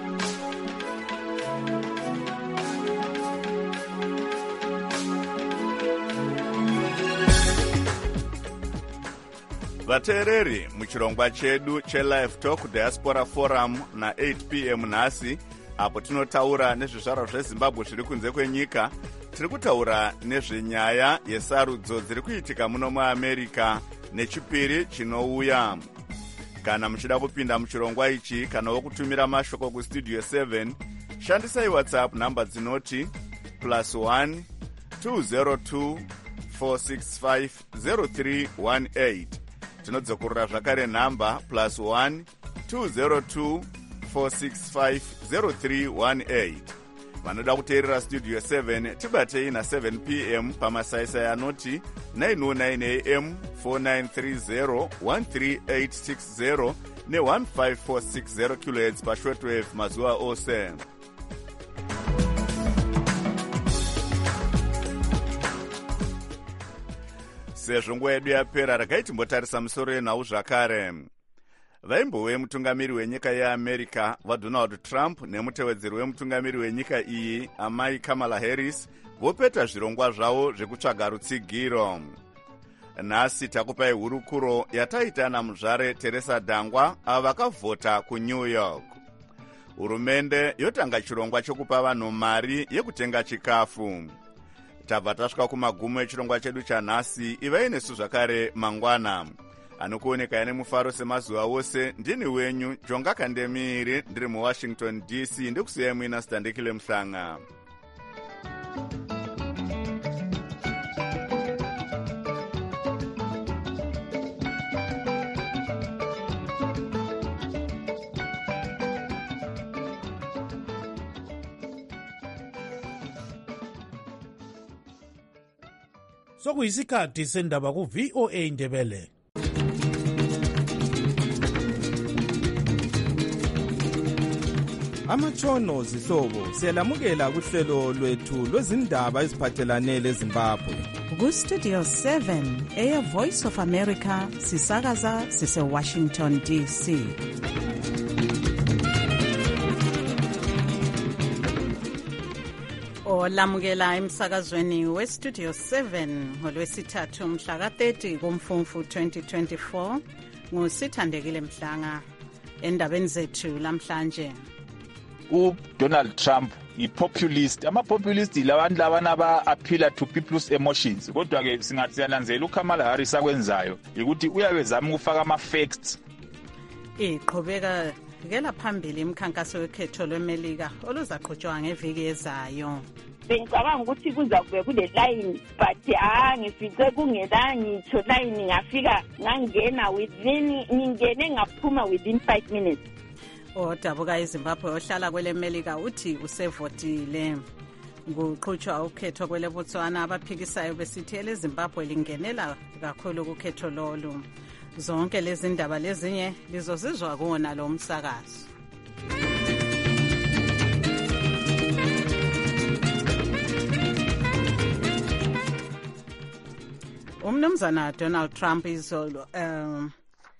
Vateereri, muchirongwa chedu cheLive Talk Diaspora Forum na eight p m nhasi, apo tinotaura nezvizvarwa zveZimbabwe zviri kunze kwenyika, tiri kutaura nezvenyaya yesarudzo dziri kuitika muno muAmerica nechipiri chinouya. Kana muchida kupinda muchirongwa ichi kanawo kutumira mashoko kuStudio seven, shandisai WhatsApp namba dzinoti plus one two zero two four six five zero three one eight. Tinodzokorera zvakare namba plus one two zero two four six five zero three one eight. Vanoda kuteerera Studio seven tibatei na seven p m pamasaisai anoti nine oh nine a m four nine three zero one three eight six zero ne one five four six zero kilohertz pashortwave mazuva ose. Sezvo nguva yedu yapera, regai timbotarisa musoro yenhau zvakare. Vaimbove mutungamiri wenyika yeAmerica vaDonald Trump nemutevedzeri wemutungamiri wenyika iyi amai Kamala Harris vopeta zvirongwa zvavo zvekutsvaga rutsigiro. Nhasi takupai hurukuro yataita namuzvare Teresa Dangwa ava vakavhota kuNew York. Hurumende yotanga chirongwa chokupa vanhu mari yekutenga chikafu. Tabva tasvika kumagumo echirongwa chedu chanhasi. Ivai nesu zvakare mangwana. Anokuoneka ine mufaro semazuva ose, ndini wenyu Jonga Kandemiri, ndiri muWashington D C, ndikusiyai muina Standekile Mhlanga. sokuyisikhathi sendaba ku-V O A Ndebele. Amatshono zihlobo siyalamukela kuhlelo lwethu lwezindaba eziphathelane leZimbabwe. Ku-Studio seven, Air Voice of America, sisakaza sise-Washington D C. Olamukela emsakazweni we-Studio seven ngolwesithathu mhla ka-thirty kuMfumfu twenty twenty-four. Ngusithandekile Mhlanga endabeni zethu lamhlanje. uDonald Trump i-populist. Ama-populist labantu labana aba-appeala to people's emotions. Kodwa-ke singathi siyalanzela uKamala Harris akwenzayo ukuthi uyabe zama ukufaka ama-facts. Iqhubeka kela phambili imikhankaso wekhetho lweMelika oluzaqhutshwa ngeviki ezayo. Bengicabanga ukuthi kuza kube kule line but ah ngifice kungela ngitho line ngafika ngangena within ngingene ngaphuma within five minutes. Odabuka eZimbabwe ohlala kwele Melika uthi usevotile. Kuqhutshwa ukhetho kwele Botswana abaphikisayo besithi eleZimbabwe lingenela kakhulu ukhetho lolu. Zonke lezi ndaba lezinye lizozizwa kuona lo msakazo. Umnumzana Donald Trump izolo um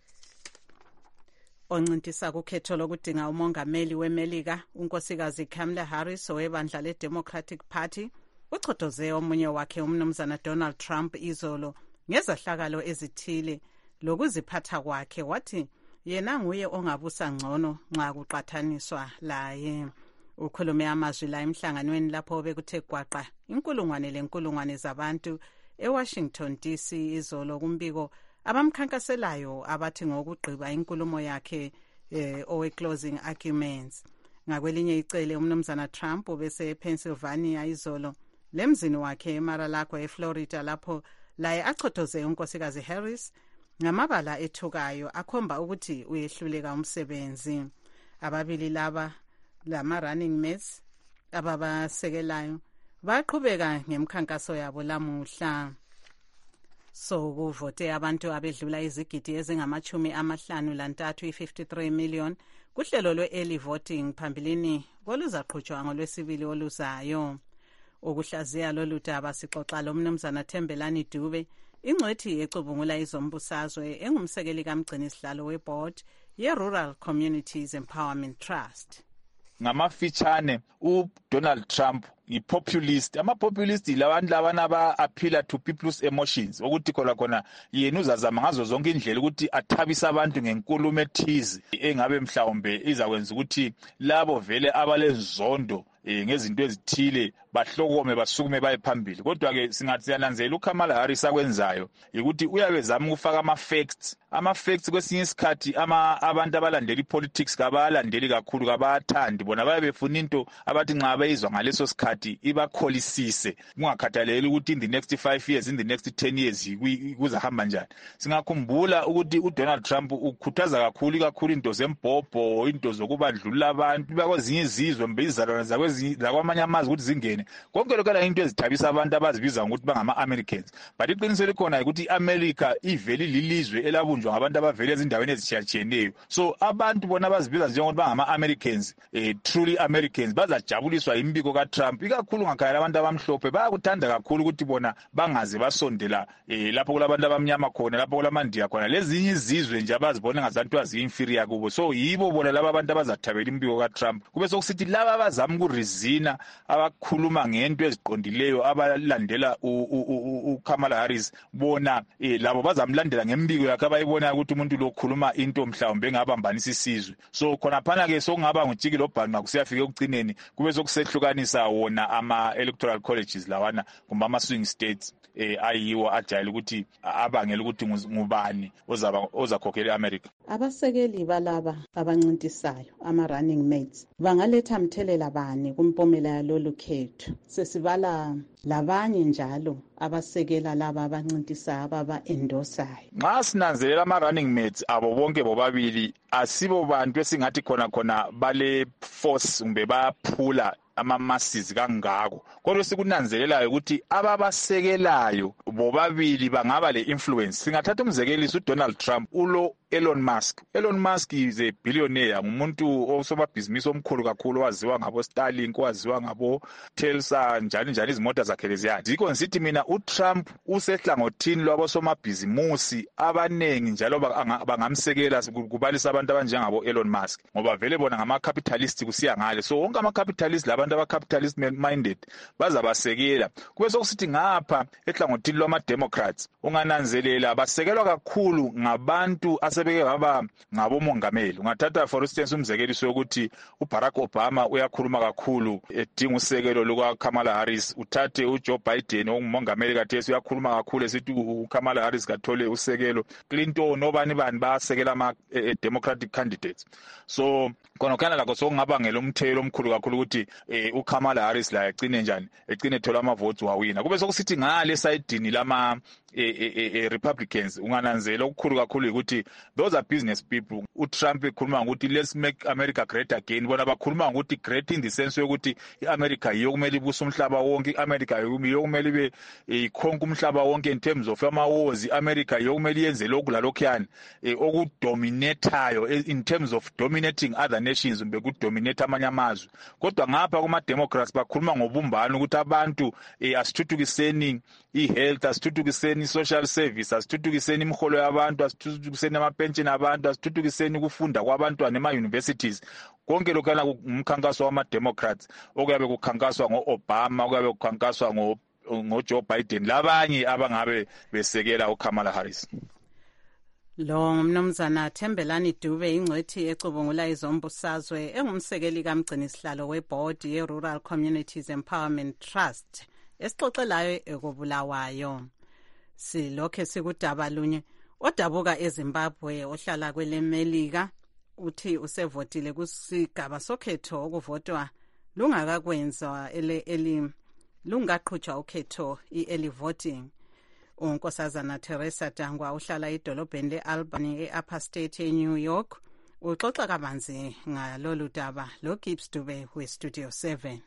oncintisa kukhetho lokudinga umongameli weMelika unkosikazi Kamala Harris owebandla leDemocratic Party uchotoze omunye wakhe umnumzana Donald Trump izolo ngezahlakalo ezithile lokuziphatha kwakhe wathi yena nguye ongabusa ngcono nxa kuqathaniswa laye. Ukhulume amazwi la emhlanganweni lapho bekuthe gwaqa inkulungwane lenkulungwane zabantu eWashington D C izolo kumbiko abamkhankaselayo abathi ngokugqiba inkulumo yakhe eh, owe closing arguments. Ngakwelinye icele umnumzana Trump ubese ePennsylvania izolo lemzini wakhe eMar-a-Lago eFlorida lapho laye achothoze unkosikazi Harris ngamabala ethukayo akhomba ukuthi uyehluleka umsebenzi. Ababili laba lama running mates ababasekelayo baqhubeka ngemkhankaso yabo lamuhla. So kuvote abantu abedlula izigidi ezingamachumi amahlanu lantathu i-fifty-three million kuhlelo lwe-early voting phambilini koluzaqhutshwa ngolwesibili oluzayo. Ukuhlaziya lolu daba sixoxa lomnumzana Thembelani Dube ingcwethi ecubungula izombusazwe engumsekeli kamgcini sihlalo weboard ye-Rural Communities Empowerment Trust. Ngamafitshane uDonald Trump i-populist. Ama-populist labantu labana aba-appeala to people's emotions ukuthi khona khona yena uzazama ngazo zonke indlela ukuthi athabise abantu ngenkulumo ethize engabe mhlawumbe izakwenza ukuthi labo vele abalenzondo ngezinto ezithile bahlokome basukume baye phambili. Kodwa-ke singathi siyalanzela uKamala Harris akwenzayo ukuthi uyabe zama ukufaka ama-facts. Ama-facts kwesinye isikhathi abantu abalandela i-politics kabalandeli kakhulu kabathandi bona bayabe befuna into abathi nxa bayizwa ngaleso sikhathi ibakholisise kungakhathaleli ukuthi in the next five years in the next ten years kuzahamba njani. Singakhumbula ukuthi uDonald Trump ukhuthaza kakhulu kakhulu into zembhobho into zokubandlula abantu bakwezinye izizwe mbe izizalwane zakwamanye amazwe ukuthi zingene. Konke lokho into ezithabisa abantu abazibiza ngokuthi bangama-Americans. But iqiniso likhona ukuthi i-America iveli lilizwe elabunjwa ngabantu abavele ezindaweni ezitshiyatshiyeneyo. So abantu bona abazibiza njengokuthi bangama-Americans, eh, truly Americans, bazajabuliswa imbiko kaTrump. Ikakhulu ngakhaya abantu abamhlophe bayakuthanda kakhulu ukuthi bona bangaze basondela eh, lapho kulabantu abamnyama khona, lapho kulamandiya khona. Lezinye izizwe nje abazibona ngazantu azi-inferior kubo. So yibo bona laba abantu abazathabela imbiko kaTrump. Kube sokusithi laba abazama ukurizina abakhuluma ngento eziqondileyo abalandela uKamala Harris bona eh, labo bazamlandela ngembiko yakhe abayibona ukuthi umuntu lo khuluma into mhlawumbe engabambanisa isizwe. So khona phana ke sokungaba ngujiki lobhanqa kusiyafika ekugcineni kube sokusehlukanisa wona ama electoral colleges lawana kumbe ama swing states eh ayiwo ajayela ukuthi abangela ukuthi ngubani ozaba ozakhokhela eAmerica. Abasekeli balaba abancintisayo ama running mates bangaletha mthelela bani kumpomela yalolu khetho. Sesibala labanye njalo abasekela laba abancintisayo ababa endosayo. Nxa sinanzelela ama running mates abo bonke bobabili asibo bantu esingathi khona khona bale force umbe baphula ama masses kangako. Kodwa sikunanzelelayo ukuthi ababasekelayo bobabili bangaba le influence. Singathatha umzekeliso uDonald Trump ulo Elon Musk. Elon Musk is a billionaire, ngumuntu osobabhizinisi omkhulu kakhulu waziwa ngabo Starlink, waziwa ngabo Tesla njani njani izimota zakhe leziya. Diko ngithi mina uTrump usehlangothini lwabosomabhizimusi abanengi njalo bangamsekela kubalisa abantu abanjengabo Elon Musk ngoba vele bona ngama capitalist kusiya ngale. So wonke ama capitalist labantu aba capitalist minded bazabasekela. Kube sokusithi ngapha ehlangothini lwama Democrats ungananzelela basekelwa kakhulu ngabantu asebeke baba ngabomongameli. Ungathatha for instance umzekeliso ukuthi uBarack Obama uyakhuluma kakhulu edinga usekelo luka Kamala Harris. Uthathe uJoe Biden ongumongameli kaThesi uyakhuluma kakhulu esithi uKamala Harris kathole usekelo. Clinton nobani bani basekela ama eh, Democratic candidates. So khona kana lakho sokungabangela umthelo omkhulu kakhulu ukuthi eh, uKamala Harris la egcine njani egcine ethola ama votes wawina. Kube sokusithi ngale sidini lama eh, eh, eh, Republicans ungananzela okukhulu kakhulu ukuthi those are business people. uTrump ekhuluma ukuthi let's make America great again. Bona bakhuluma ukuthi great in the sense yokuthi iAmerica iyokumele ibuse umhlaba wonke, iAmerica iyokumele ibe ikhonka umhlaba wonke in terms of ama wars. iAmerica iyokumele yenze lokhu lalokhuyani okudominatayo in terms of dominating other nations umbe kudominate amanye amazwe. Kodwa ngapha kuma Democrats bakhuluma ngobumbano ukuthi abantu asithuthukiseni ihealth, asithuthukiseni social service, asithuthukiseni imiholo yabantu, asithuthukiseni amapension abantu, asithuthukiseni ukufunda kwabantwana ema universities. Konke lokho kana umkhankaso wama Democrats okuyabe kukhankaswa ngoObama, okuyabe kukhankaswa ngo ngoJoe Biden labanye abangabe besekela uKamala Harris. Lo mnumzana Thembelani Dube ingcwethi ecubungula izombusazwe engumsekeli kamgcinisihlalo weboard ye-Rural Communities Empowerment Trust esixoxelayo ekobulawayo. Silokhe sikudaba lunye odabuka eZimbabwe ohlala kwelemelika uthi usevotile kusigaba sokhetho okuvotwa lungakakwenza ele eli lungaqhutshwa ukhetho i-early voting. uNkosazana Teresa Dangwa uhlala edolobheni le-Albany e-Upper State e-New York uxoxa kabanzi ngalolu daba lo Gibbs Dube we-Studio seven.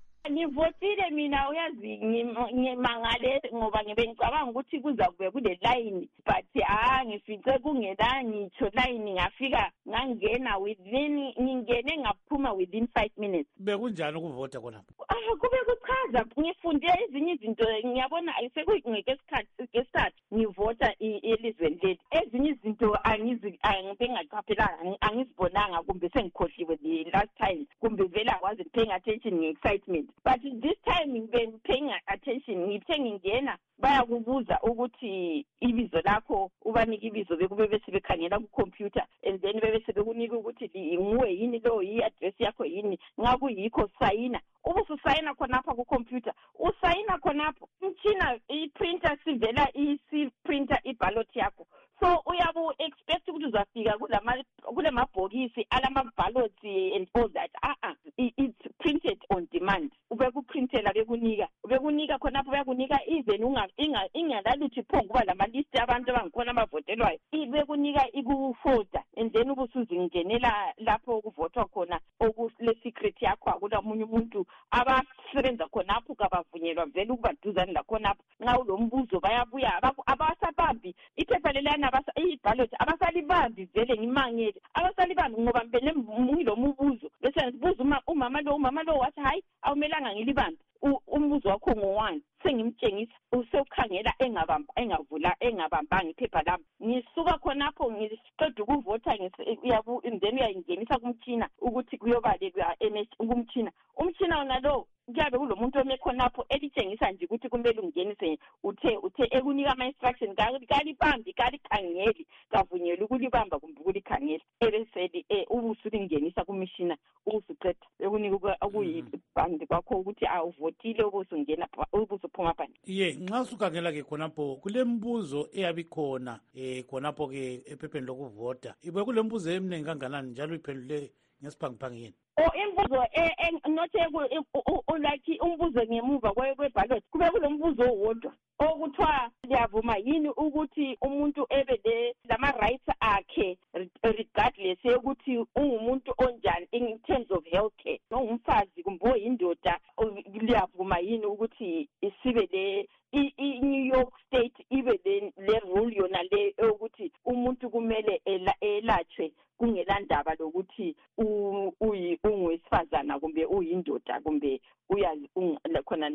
Ngivotile mina uyazi ngimangale ngoba ngibe ngicabanga ukuthi kuza kube kule line but ah ngifice kungela ngitsho line ngafika ngangena within ngingene ngaphuma within five minutes. Bekunjani ukuvota khona? Ah kube kuchaza ngifunde ezinye izinto ngiyabona ayisekuyingeke isikhathi ngesikhathi ngivota elizweni lethu. Ezinye izinto angizi angibengaqaphelanga angizibonanga kumbe sengikhohliwe the last time kumbe vela kwazi paying attention nge-excitement. But this time when paying attention ngithe ngingena bayakubuza ukuthi ibizo lakho ubanike ibizo bekube bese bekhangela ku computer and then bebe sebekunika ukuthi nguwe yini lo yi address yakho yini ngakuyikho sayina ubusu sayina khonapha ku computer usayina khonapha umtshina i-printer sivela i-printer i-ballot yakho. So uyabu expect ukuthi uzafika kulama kule mabhokisi alama ballots and all that. Ah ah it's printed on demand. Ube ku printela bekunika bekunika khonapho bayakunika even unga ingalaluthi phongo kuba lama list abantu abangikhona abavotelwayo ibekunika ikufolder and then ubusuzingenela lapho ukuvotwa khona okule secret yakho akulamunye umuntu abasebenza khonapho kabavunyelwa vele ukubaduzana la khonapho nxa ulombuzo bayabuya abasabambi iphepha lelana abasa iballot abasalibambi vele ngimangele abasalibambi ngoba mbele ngilo mubuzo bese ngibuza uma umama lo umama lo wathi hayi awumelanga ngilibambi umbuzo wakho ngowani sengimtshengisa usewukhangela engabamba engavula engabambanga iphepha lami ngisuka khonapho ngisiqeda ukuvota ngiyabu then uyayingenisa kumtshina ukuthi kuyobalekwa kumtshina umtshina nalo kuyabe kulomuntu omekhonapho elitshengisa nje ukuthi kumele ungenise uthe uthe ekunika ama instruction kalibambi kalikhangeli kavunyelwa ukulibamba kumbe ukulikhangela ebeseli ubusulingenisa kumishina ubusuqeda ekunika okuyibandi kwakho ukuthi awuvotile ubusungena ubusuphuma phandle. Ye nxa usukhangela ke khonapho kulembuzo eyabikhona eh khonapho ke ephepheni lokuvota ibe kulembuzo eminingi kanganani njalo iphendule ngesiphangiphangi. O imbuzo eh not like umbuzo ngemuva kweballot kube kulombuzo owodwa okuthiwa liyavuma yini ukuthi umuntu ebe lama rights akhe regardless ukuthi ungumuntu onjani in terms of healthcare ungumfazi kumbe oyindoda liyavuma yini ukuthi isibe le i-New York State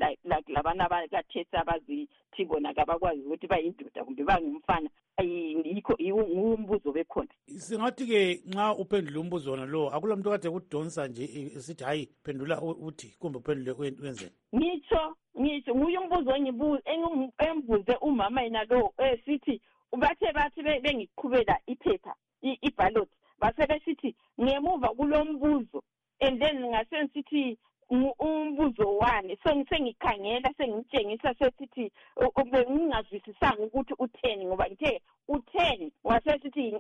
like like labana abakathetha abazithi bona kabakwazi ukuthi bayindoda kumbe bangumfana yikho umbuzo bekhona. Singathi-ke nxa uphendula umbuzo wona lo akula muntu kade kudonsa nje esithi hayi phendula uthi kumbe uphendule wenzeni? Ngitsho ngitsho nguye umbuzo engimbuze umama yena lo esithi bathe bathi bengiqhubela iphepha iballot base besithi ngemuva kulombuzo and then ngase sithi umbuzo wani sengikhangela sengitshengisa sesithi ngingazwisisanga ukuthi u10 ngoba ngithe u10 wasesithi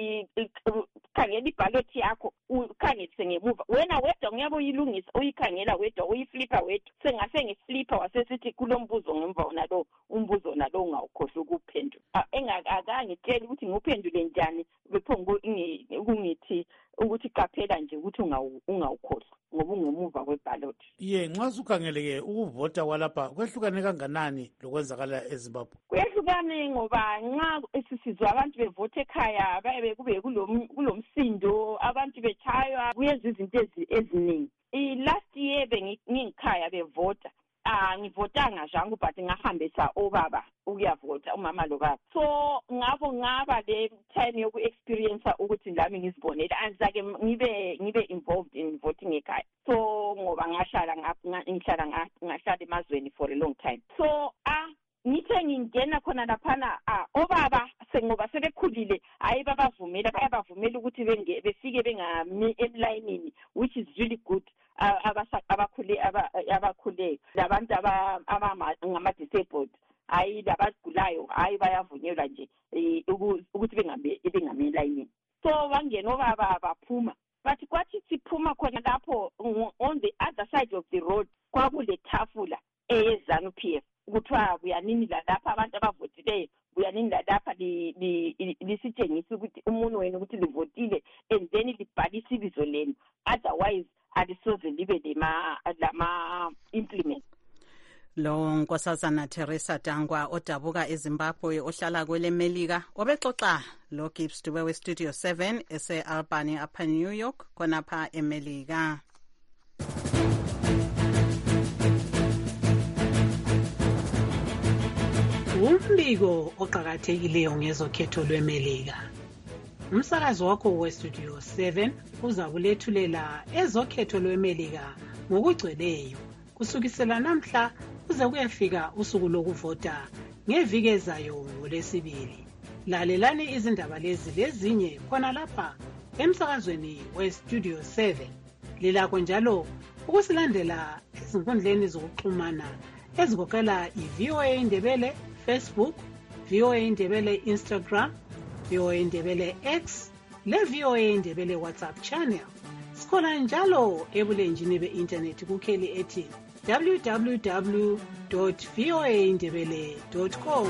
ikhangela iballot yakho ukhangele ngemuva wena wedwa ngiyabe uyilungisa uyikhangela wedwa uyiflipa wedwa sengase ngiflipa wasesithi kulombuzo ngemva wona lo umbuzo nalo ungawukhohlwa ukuphendula engakangitshela ukuthi nguphendule njani bephongo kungithi ukuthi qaphela nje ukuthi ungawukhohlwa ngoba ungemuva kweballot. Ye nxa sukhangeleke ukuvota kwalapha kwehlukane kanganani lokwenzakala eZimbabwe? Kwehlukane ngoba nxa esisizwa abantu bevota ekhaya babe kube kulomsindo abantu bechaywa kuyenza izinto eziningi. I last year bengikhaya bevota ah ngivotanga jangu but ngahambisa obaba ukuyavota umama lo baba. So ngabo ngaba le time yoku experience ukuthi lami ngizibonela anzake ngibe ngibe involved in voting ekhaya. So ngoba ngashala ngihlala ngahlala emazweni for a long time. So ah ngithe ngingena khona laphana ah obaba sengoba sebekhulile hayi babavumela bayabavumela ukuthi benge befike bengami emlineini which is really good. abakhule abakhule labantu abangama disabled hayi labagulayo hayi bayavunyelwa nje ukuthi bengabe bengame line. So bangena obaba baphuma bathi kwathi siphuma khona lapho on the other side of the road kwakule thafula eyeZANU P F kuthiwa buyanini la lapha abantu abavotileyo buyanini la lapha lisitshengisa ukuthi umuntu wena ukuthi livotile and then libhalisa ibizo lenu otherwise alisoze libe lama lama implement. Lo nkosazana Teresa Dangwa odabuka eZimbabwe ohlala kwele Melika obexoxa lo Gibbs Dube we Studio seven ese Albany apha New York khonapha eMelika. Umbiko oqhakathekileyo ngezokhetho lweMelika. Umsakazo wakho we Studio seven uza kulethulela ezokhetho lweMelika ngokugcweleyo kusukisela namhla kuze kuyafika usuku lokuvota ngeviki ezayo ngolesibili. Lalelani izindaba lezi lezinye khona lapha emsakazweni we Studio seven. Lilakho njalo ukusilandela ezinkundleni zokuxhumana ezigoqela i-V O A Ndebele Facebook, V O A Ndebele Instagram, V O A Ndebele X, le V O A Ndebele WhatsApp channel. Sikhona njalo ebulenjini be-internet kukheli ethi w w w dot v o a ndebele dot com.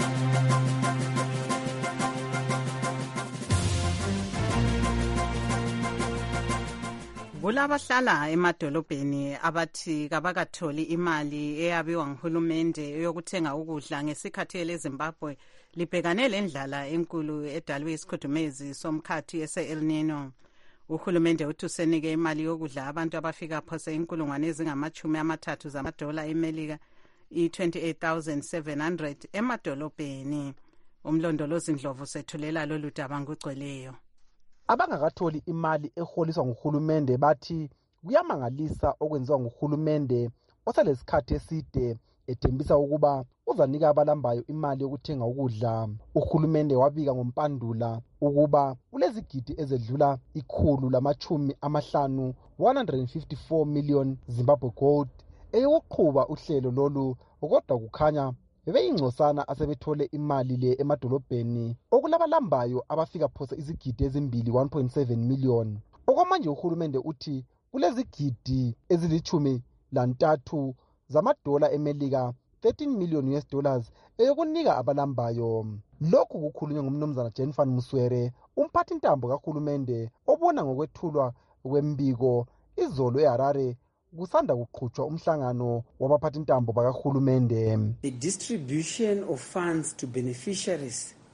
Kulabahlala emadolobheni abathi kabakatholi imali eyabiwa nguhulumende yokuthenga ukudla ngesikhathi leZimbabwe libhekane lendlala enkulu edalwe isikhudumezi somkhathi ese-El Nino. Uhulumende uthi usenike imali yokudla abantu abafika phose inkulungwane ezingamachumi amathathu zamadola eMelika i-twenty-eight thousand seven hundred emadolobheni. Umlondolozi Ndlovu sethulela lolu daba ngugcweleyo. Abangakatholi imali eholiswa nguhulumende bathi kuyamangalisa okwenziwa nguhulumende osalesikhathi eside ethembisa ukuba uzanika abalambayo imali yokuthenga ukudla. Uhulumende wabika ngompandula ukuba kulezigidi ezedlula ikhulu lamachumi amahlanu one hundred fifty-four million Zimbabwe gold eyokuqhuba uhlelo lolu kodwa kukhanya bebeyingcosana asebethole imali le emadolobheni okulabalambayo abafika phose izigidi ezimbili one point seven million. Okwamanje uhulumende uthi kulezigidi ezilichumi lantathu zamadola eMelika thirteen million U S dollars eyokunika abalambayo. Lokhu kukhulunywa ngumnumzana Jenfan Muswere umphathi ntambo kahulumende obona ngokwethulwa kwembiko izolo eHarare kusanda kuqhutshwa umhlangano wabaphathi ntambo bakahulumende. The distribution of funds to beneficiaries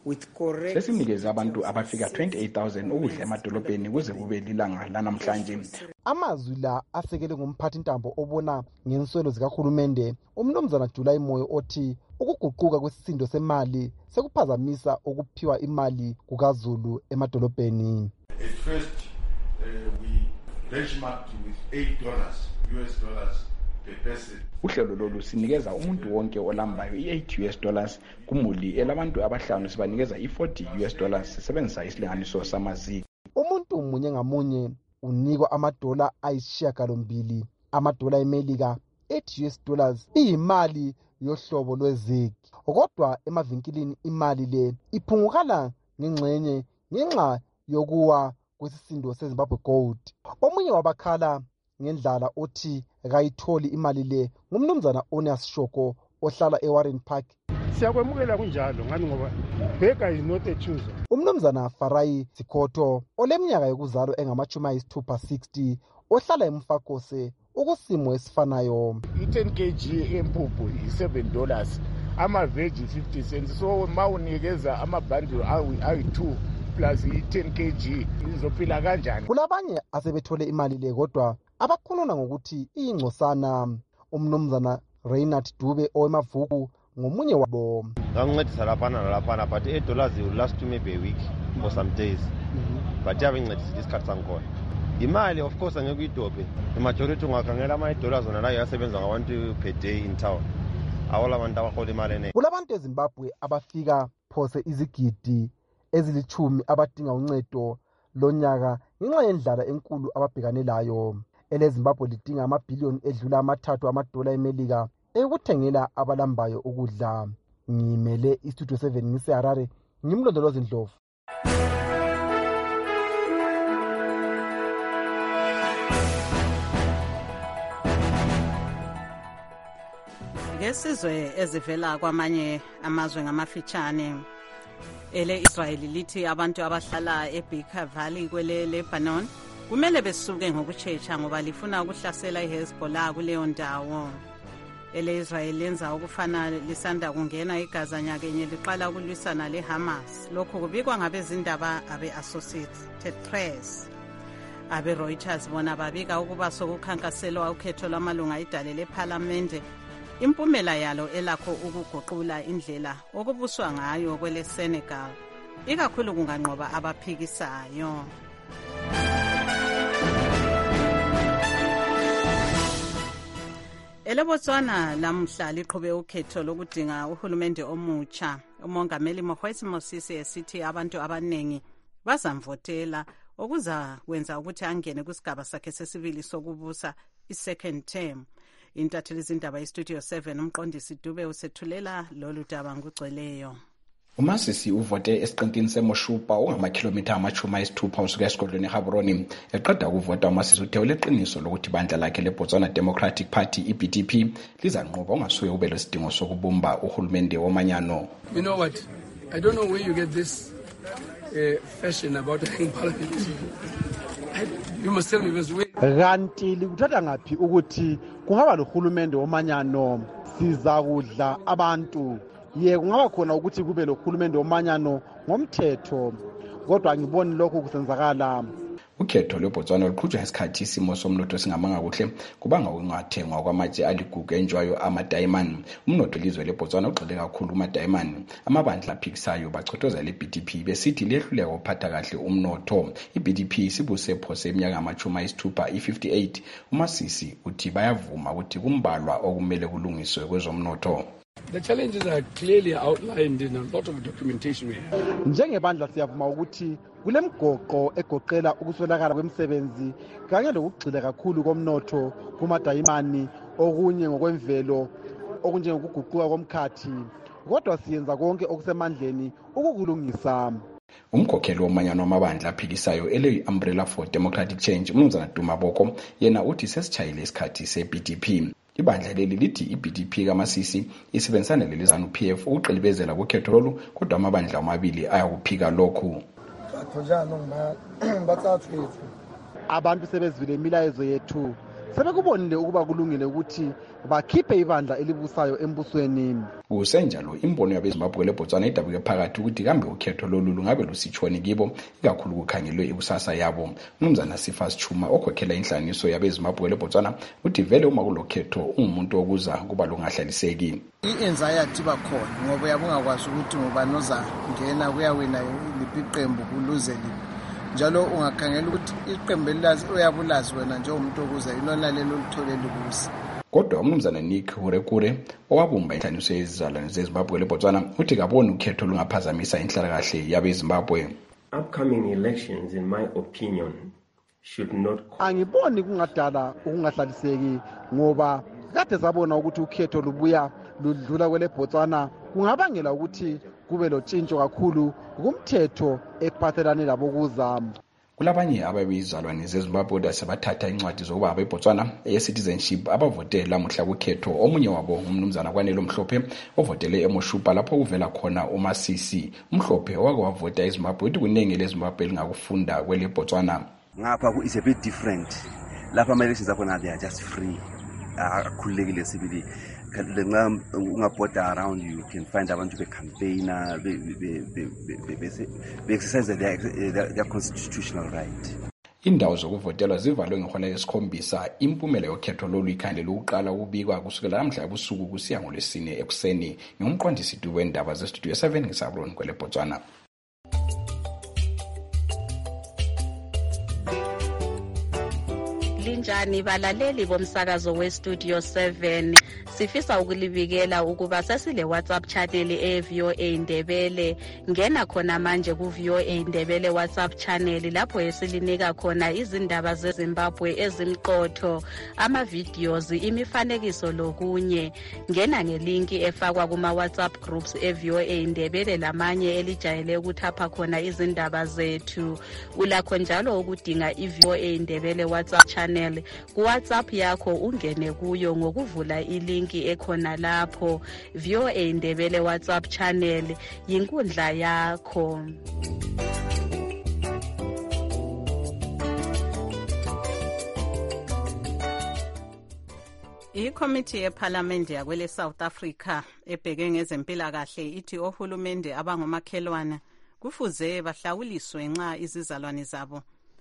sesinikeze abantu abafika twenty-eight thousand ukudla emadolobheni kuze kube lilanga lanamhlanje. Amazwi la asekele ngumphathintambo obona ngenswelo zikahulumende umnumzana July Moyo othi ukuguquka kwesisindo semali sekuphazamisa ukuphiwa imali kukaZulu emadolobheni. At first uh, we benchmarked with eight dollars U S dollars per person. Uhlelo lolu sinikeza umuntu wonke olambayo i-eight U S dollars kumuli elabantu abahlanu sibanikeza i-forty U S dollars sisebenzisa isilinganiso samaziko. Umuntu munye ngamunye unikwa amadola ayisishiyagalombili amadola eMelika eight U S dollars iyimali yohlobo lwezigi. Kodwa emavinkilini imali le iphungukala ngengxenye ngenxa yokuwa kwesisindo seZimbabwe Gold. Omunye wabakhala ngendlala othi kayitholi imali le ngumnumzana Onas Shoko ohlala eWarren Park. Siyakwemukela kunjalo ngani ngoba Bega is not a chooser. Umnumzana Farai Sikhoto oleminyaka yokuzalwa engamachumi ayisithupha sixty ohlala eMfakose ukusimo esifanayo. I-ten kilograms empuphu i-seven dollars ama-veggie fifty cents so ma unikeza amabhandle ayi-two plus i-ten kilograms izophila kanjani? Kulabanye asebethole imali le kodwa abakhuluna ngokuthi iyingcosana. Umnumzana Reinhard Dube owemavuku ngomunye wabo. Ngancedisa laphana nalaphana but eight dollars will last to maybe a week for some days. But yabincedisa isikhathi sangikhona. Imali of course angeke uyidobhe. The majority ungakhangela ama dollars zona la yasebenza ngabantu per day in town. Awula abantu abahola imali ene. Kulabantu eZimbabwe abafika phose izigidi ezilichumi abadinga uncedo lonyaka ngenxa yendlala enkulu ababhekane layo. EleZimbabwe lidinga amabhiliyoni edlula amathathu amadola eMelika ekuthengela abalambayo ukudla. Ngimele iStudio seven ngiseHarare ngimlondolozi Ndlovu. Ngesizwe ezivela kwamanye amazwe ngamafitshane ele Israel lithi abantu abahlala eBekaa Valley kwele Lebanon kumele besuke ngokutshecha ngoba lifuna ukuhlasela iHezbollah kuleyo ndawo. Ele Israel lenza ukufana lisanda kungena eGaza nyakenye liqala ukulwisana leHamas. Lokho kubikwa ngabezindaba abe-Associated Press. Abe-Reuters bona babika ukuba sokukhankaselwa ukhetho lwamalunga idale lephalamende impumela yalo elakho ukuguqula indlela okubuswa ngayo kwele Senegal ikakhulu kunganqoba abaphikisayo. EleBotswana lamhla liqhube ukhetho lokudinga uhulumende omutsha. Umongameli Mokgweetsi Mosisi esithi abantu abanengi bazamvotela okuza kwenza ukuthi angene kusigaba sakhe sesibili sokubusa i-second term. Intatheli zindaba iStudio seven umqondisi Dube usethulela lolu daba ngugcweleyo. uMasisi uvote esiqintini seMoshupa ongamakhilomitha amachumi ayisithupha usuka esigodlweni eGaborone. Eqeda ukuvota uMasisi uthe uleqiniso lokuthi ibandla lakhe leBotswana Democratic Party i-B D P lizanqoba ongasuye ube lesidingo sokubumba uhulumende womanyano. You know what? I don't know where you get this uh, fashion about parliament. You must tell me because we kanti likuthatha ngaphi ukuthi kungaba lohulumende womanyano siza kudla abantu. Ye kungaba khona ukuthi kube lohulumende womanyano ngomthetho kodwa ngiboni lokho kusenzakala. Ukhetho lweBotswana luqhutshwa isikhathi isimo somnotho singamanga kuhle kubanga ukungathengwa kwamatshe aligugu enjwayo amadayimani. Umnotho lizwe leBotswana ugxile kakhulu kumadayimani. Amabandla aphikisayo bachothoza le-B D P besithi lehluleka ukuphatha kahle umnotho. I-B D P sibuse phose eminyaka amachumi ayisithupha i-fifty-eight. uMasisi uthi bayavuma ukuthi kumbalwa okumele kulungiswe kwezomnotho. The challenges are clearly outlined in a lot of documentation we have. Njengebandla siyavuma ukuthi kulemgoqo egoqela ukuswelakala kwemisebenzi kanye lokugxila kakhulu komnotho kumadayimani okunye ngokwemvelo okunje ngokuguquka komkhathi kodwa siyenza konke okusemandleni ukukulungisa. Umkhokheli womanyano wamabandla aphikisayo ele-Umbrella for Democratic Change uMnumzana Dumaboko yena uthi sesitshayile isikhathi se-B D P. Ibandla leli lithi i-B D P kaMasisi isebenzisana lelizanu P F ukuqilibezela kukhetho lolu kodwa amabandla amabili ayakuphika lokhu. Abantu sebezwile imilayezo yethu sebekubonile ukuba kulungile ukuthi bakhiphe ibandla elibusayo embusweni. Kusenjalo imbono yabeZimbabwe leBotswana idabuke phakathi ukuthi kambe ukhetho lolu lungabe lusitshoni kibo ikakhulu kukhangelwe ikusasa yabo. Umnumzana Sifas Chuma okhokhela inhlanganiso yabeZimbabwe leBotswana uthi vele uma kulokhetho ungumuntu okuza kuba lungahlaliseki. I-anxiety bakhona ngoba uyabungakwazi ukuthi ngubani ozangena kuyawina liphi iqembu kuluze liphi. Njalo ungakhangela ukuthi iqembu elazi uyabulazi wena njengomuntu okuza ilona lelo lithole likusi. Kodwa umnumzana Nick Hurekure owabumba inhlanganiso yezizalwane zeZimbabwe leBotswana uthi kaboni ukhetho lungaphazamisa inhlalakahle yabeZimbabwe. Upcoming elections in my opinion should not. Angiboni kungadala ukungahlaliseki ngoba kade sabona ukuthi ukhetho lubuya ludlula kwele Botswana kungabangela ukuthi kube lotshintsho kakhulu kumthetho ephathelane labokuza. Kulabanye ababizalwane zeZimbabwe sebathatha incwadi zokuba abeBotswana ye-citizenship abavotela lamuhla kukhetho. Omunye wabo umnumzana Kwanelo Mhlophe ovotele eMoshupa lapho kuvela khona uMasisi Mhlophe owake wavota eZimbabwe uthi kunenge leZimbabwe lingakufunda kwele Botswana. Ngapha ku is a bit different. Lapha ama elections akhona they are just free. Akhulekile sibili. Ungabhoda around you can find abantu be-campaigner be-exercise their, their, their constitutional right. Indawo zokuvotelwa zivalwe ngehola lesikhombisa. Impumela yokhetho lolu ikhandlela ukuqala ukubikwa kusukela namhla ebusuku kusiya ngolwesine ekuseni. Ngumqondisi wendaba zestudio seven ngisabron kwele Botswana. Linjani balaleli bomsakazo westudio seven, sifisa ukulibikela ukuba sesile WhatsApp channel e-V O A Ndebele. Ngena khona manje ku-V O A Ndebele WhatsApp channel lapho esilinika khona izindaba zeZimbabwe ezimqotho, ama-videos, imifanekiso lokunye. Ngena ngelinki efakwa kuma-WhatsApp groups e-V O A Ndebele lamanye elijayele ukuthapha khona izindaba zethu. Ulakho njalo ukudinga i-V O A Ndebele WhatsApp channel ku WhatsApp yakho ungene kuyo ngokuvula ilinki ekhona lapho. V O A Ndebele WhatsApp channel yinkundla yakho. Ikomiti yeParliament yakwele South Africa ebheke ngezempilakahle ithi ohulumende abangomakhelwana kufuze bahlawuliswe nxa izizalwane zabo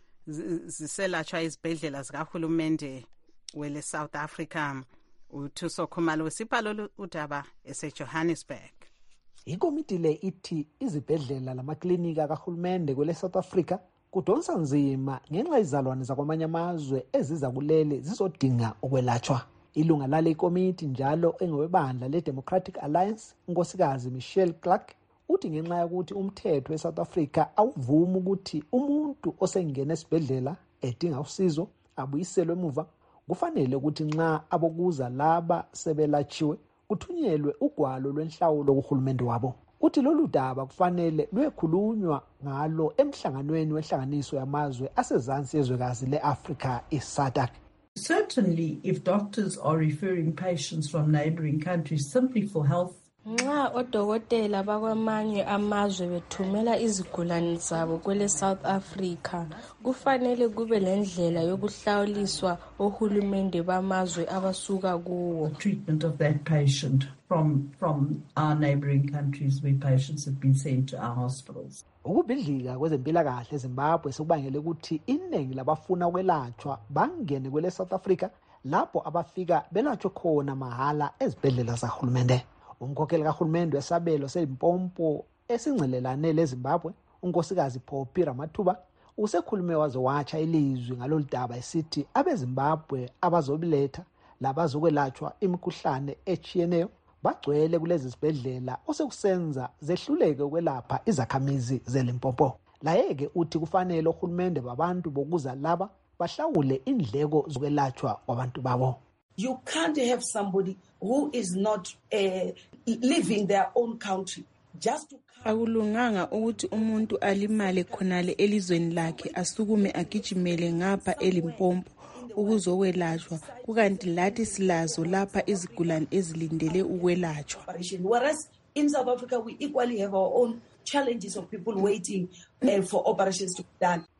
ziselatshwa izibhedlela zikahulumende wele South Africa. Uthuso Khumalo sipalo udaba eseJohannesburg. Ikomiti le ithi izibhedlela lamaklinika kahulumende kwele South Africa kudonsa nzima ngenxa izizalwane zakwamanye amazwe eziza kulele zizodinga ukwelatshwa. Ilunga lale ikomiti njalo engowebandla le-Democratic Alliance unkosikazi Michelle Clark uthi ngenxa yokuthi umthetho eSouth Africa awuvumi ukuthi umuntu osengena esibhedlela edinga usizo abuyiselwe emuva, kufanele ukuthi nxa abokuza laba sebelatshiwe kuthunyelwe ugwalo lwenhlawulo kuhulumende wabo. Uthi lolu daba kufanele lwekhulunywa ngalo emhlanganweni wenhlanganiso yamazwe asezansi yezwekazi le-Africa i-SADC. Certainly, if doctors are referring patients from neighboring countries simply for health, nxa odokotela bakwamanye amazwe bethumela izigulane zabo kwele South Africa, kufanele kube lendlela yokuhlawuliswa ohulumende bamazwe abasuka kuwo. The treatment of that patient from from our neighboring countries where patients have been sent to our hospitals. Ukubhidlika kwezempilakahle eZimbabwe sekubangele ukuthi iningi labafuna ukwelatshwa bangene kwele South Africa lapho abafika belatshwe khona mahala ezibhedlela zahulumende. Umkhokheli kahulumende wesabelo sezimpompo esingcelelane leZimbabwe unkosikazi Poppy Ramathuba usekhulume waze watsha ilizwi ngalolu daba esithi abeZimbabwe abazobiletha labazokwelatshwa imikhuhlane echiyeneyo bagcwele kulezi zibhedlela osekusenza zehluleke ukwelapha izakhamizi zeLimpopo. Layeke uthi kufanele ohulumende babantu bokuza laba bahlawule indleko zokwelatshwa kwabantu babo. You can't have somebody who is not uh, living their own country just to akulunganga ukuthi umuntu alimale khonale elizweni lakhe asukume agijimele ngapha eLimpopo ukuzokwelatshwa, kukanti lathi silazo lapha izigulane ezilindele ukwelatshwa. Whereas in South Africa we equally have our own challenges of people waiting uh, for operations to be done.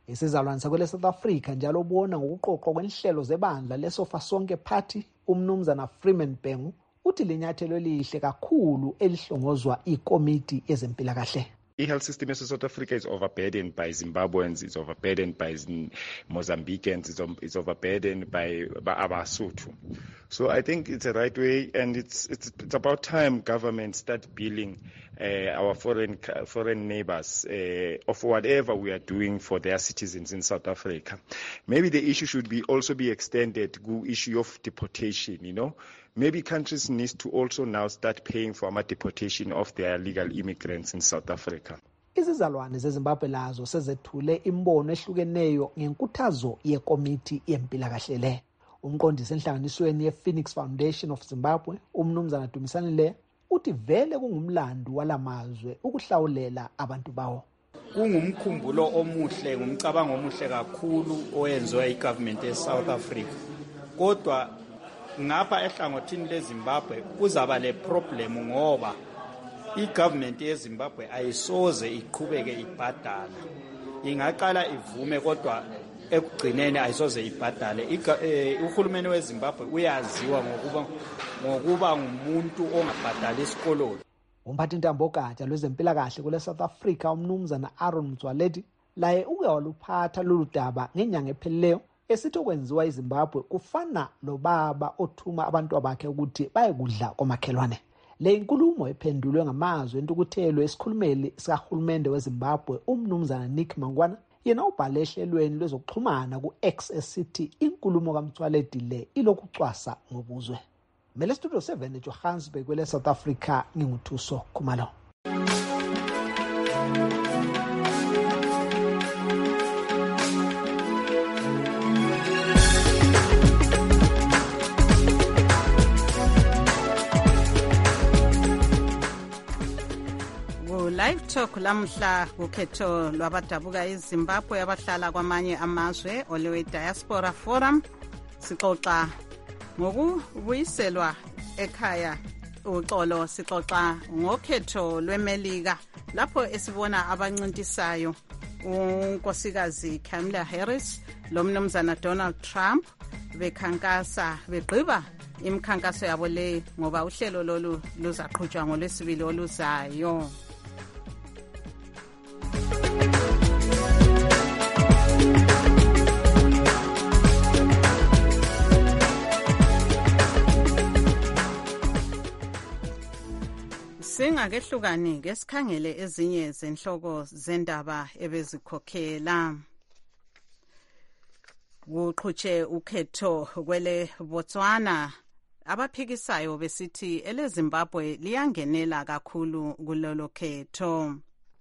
Isizalwane sakwele South Africa njalo ubona ngokuqoqwa kwenhlelo zebandla leSofa Sonke Party umnumzana Freeman Bhengu uthi linyathelo elihle kakhulu elihlongozwa ikomiti yezempilakahle. The health system in South Africa is overburdened by Zimbabweans, it's overburdened by Mozambicans, it's, it's overburdened by, by Abasotho. So I think it's a right way, and it's it's, it's about time government start billing uh, our foreign foreign neighbors uh, of whatever we are doing for their citizens in South Africa. Maybe the issue should be also be extended to issue of deportation, you know. Maybe countries need to also now start paying for our deportation of their illegal immigrants in South Africa. Izizalwane zeZimbabwe lazo sezethule imbono ehlukeneyo ngenkuthazo yekomiti yempilakahle le. Umqondisi enhlanganisweni yePhoenix Foundation of Zimbabwe, umnumzana Dumisanile, uthi vele kungumlando walamazwe ukuhlawulela abantu bawo. Kungumkhumbulo omuhle, ngumcabango omuhle kakhulu oyenziwa igovernment eSouth Africa. Kodwa ngapha ehlangothini leZimbabwe kuzaba le problem ngoba igovernment yeZimbabwe ayisoze iqhubeke ibhadala. Ingaqala ivume kodwa ekugcineni ayisoze ibhadale. Uhulumeni weZimbabwe uyaziwa ngokuba ngokuba ngumuntu ongabhadali isikoloni. Umphathi ntambo gatsha lwezempilakahle kule South Africa umnumzana Aaron Mzwaledi laye uke waluphatha lolu daba ngenyanga ephelileyo esithi okwenziwa eZimbabwe kufana lobaba othuma abantu abakhe ukuthi bayekudla komakhelwane. Le inkulumo ephendulwe ngamazwi entukuthelo esikhulumeli sikahulumende weZimbabwe umnumzana Nick Mangwana yena ubhale ehlelweni lwezokuxhumana ku-X esithi inkulumo kaMthwaledi le ilokucwasa ngobuzwe. Mele Studio seven eJohannesburg kwele South Africa nginguthuso Khumalo. Live Talk lamhla kukhetho lwabadabuka eZimbabwe abahlala kwamanye amazwe olewe Diaspora Forum sixoxa ngokubuyiselwa ekhaya uxolo sixoxa ngokhetho lweMelika lapho esibona abancintisayo unkosikazi Kamala Harris lomnumzana Donald Trump bekhankasa begqiba imikhankaso yabo le ngoba uhlelo lolu luzaqhutshwa ngolwesibili oluzayo. Singakehlukani ke sikhangele ezinye zenhloko zendaba ebezikhokhela. Kuqhutshe ukhetho kwele Botswana abaphikisayo besithi ele Zimbabwe liyangenela kakhulu kulolo khetho.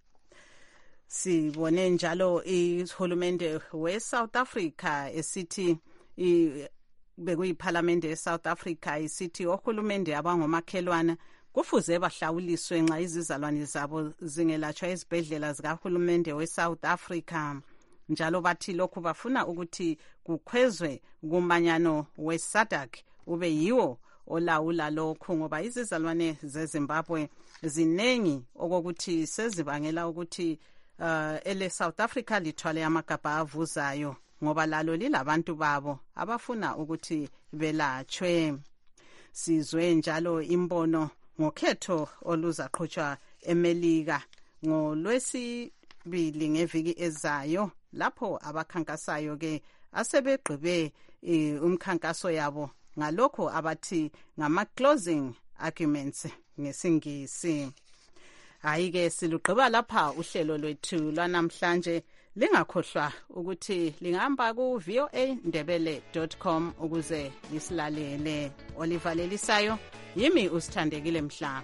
Sibone njalo ihulumende weSouth Africa esithi bekuyiparlamente eSouth Africa isithi ohulumende abangomakhelwana kufuze bahlawuliswe nxa izizalwane zabo zingelatshwa ezibhedlela zikahulumende weSouth Africa. Njalo bathi lokhu bafuna ukuthi kukhwezwe kumanyano weSADC ube yiwo olawula lokhu ngoba izizalwane zeZimbabwe zinengi okokuthi sezibangela ukuthi uh, ele South Africa lithwale amagabha avuzayo ngoba lalo lilabantu babo abafuna ukuthi belatshwe. Sizwe njalo imbono ngokhetho oluzaqhutshwa eMelika ngolwesibili ngeviki ezayo lapho abakhankasayo ke asebegqibe umkhankaso yabo ngalokho abathi ngama closing arguments ngesingisi. Hayi ke silugqiba lapha uhlelo lwethu lwanamhlanje. Lingakhohlwa ukuthi lingahamba ku v o a ndebele dot com ukuze lisilalele. Oliver Lelisayo yimi usithandekile Mhlanga.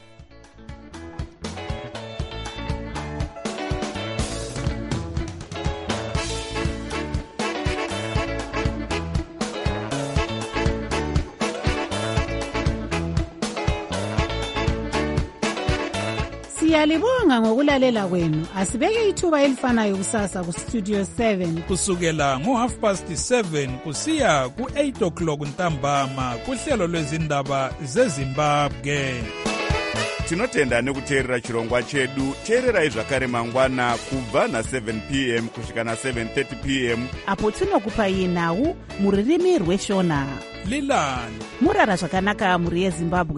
Siyalibonga ngokulalela kwenu. Asibeke ithuba elifanayo kusasa ku Studio seven kusukela ngo half past seven kusiya ku eight o'clock ntambama kuhlelo lwezindaba zeZimbabwe. tinotenda nekuteerera chirongwa chedu. teererai zvakare mangwana kubva na7 p m kusvika na7 thirty p m apo tinokupai nhau muririmi rweshona. lilani murara zvakanaka mhuri yezimbabwe.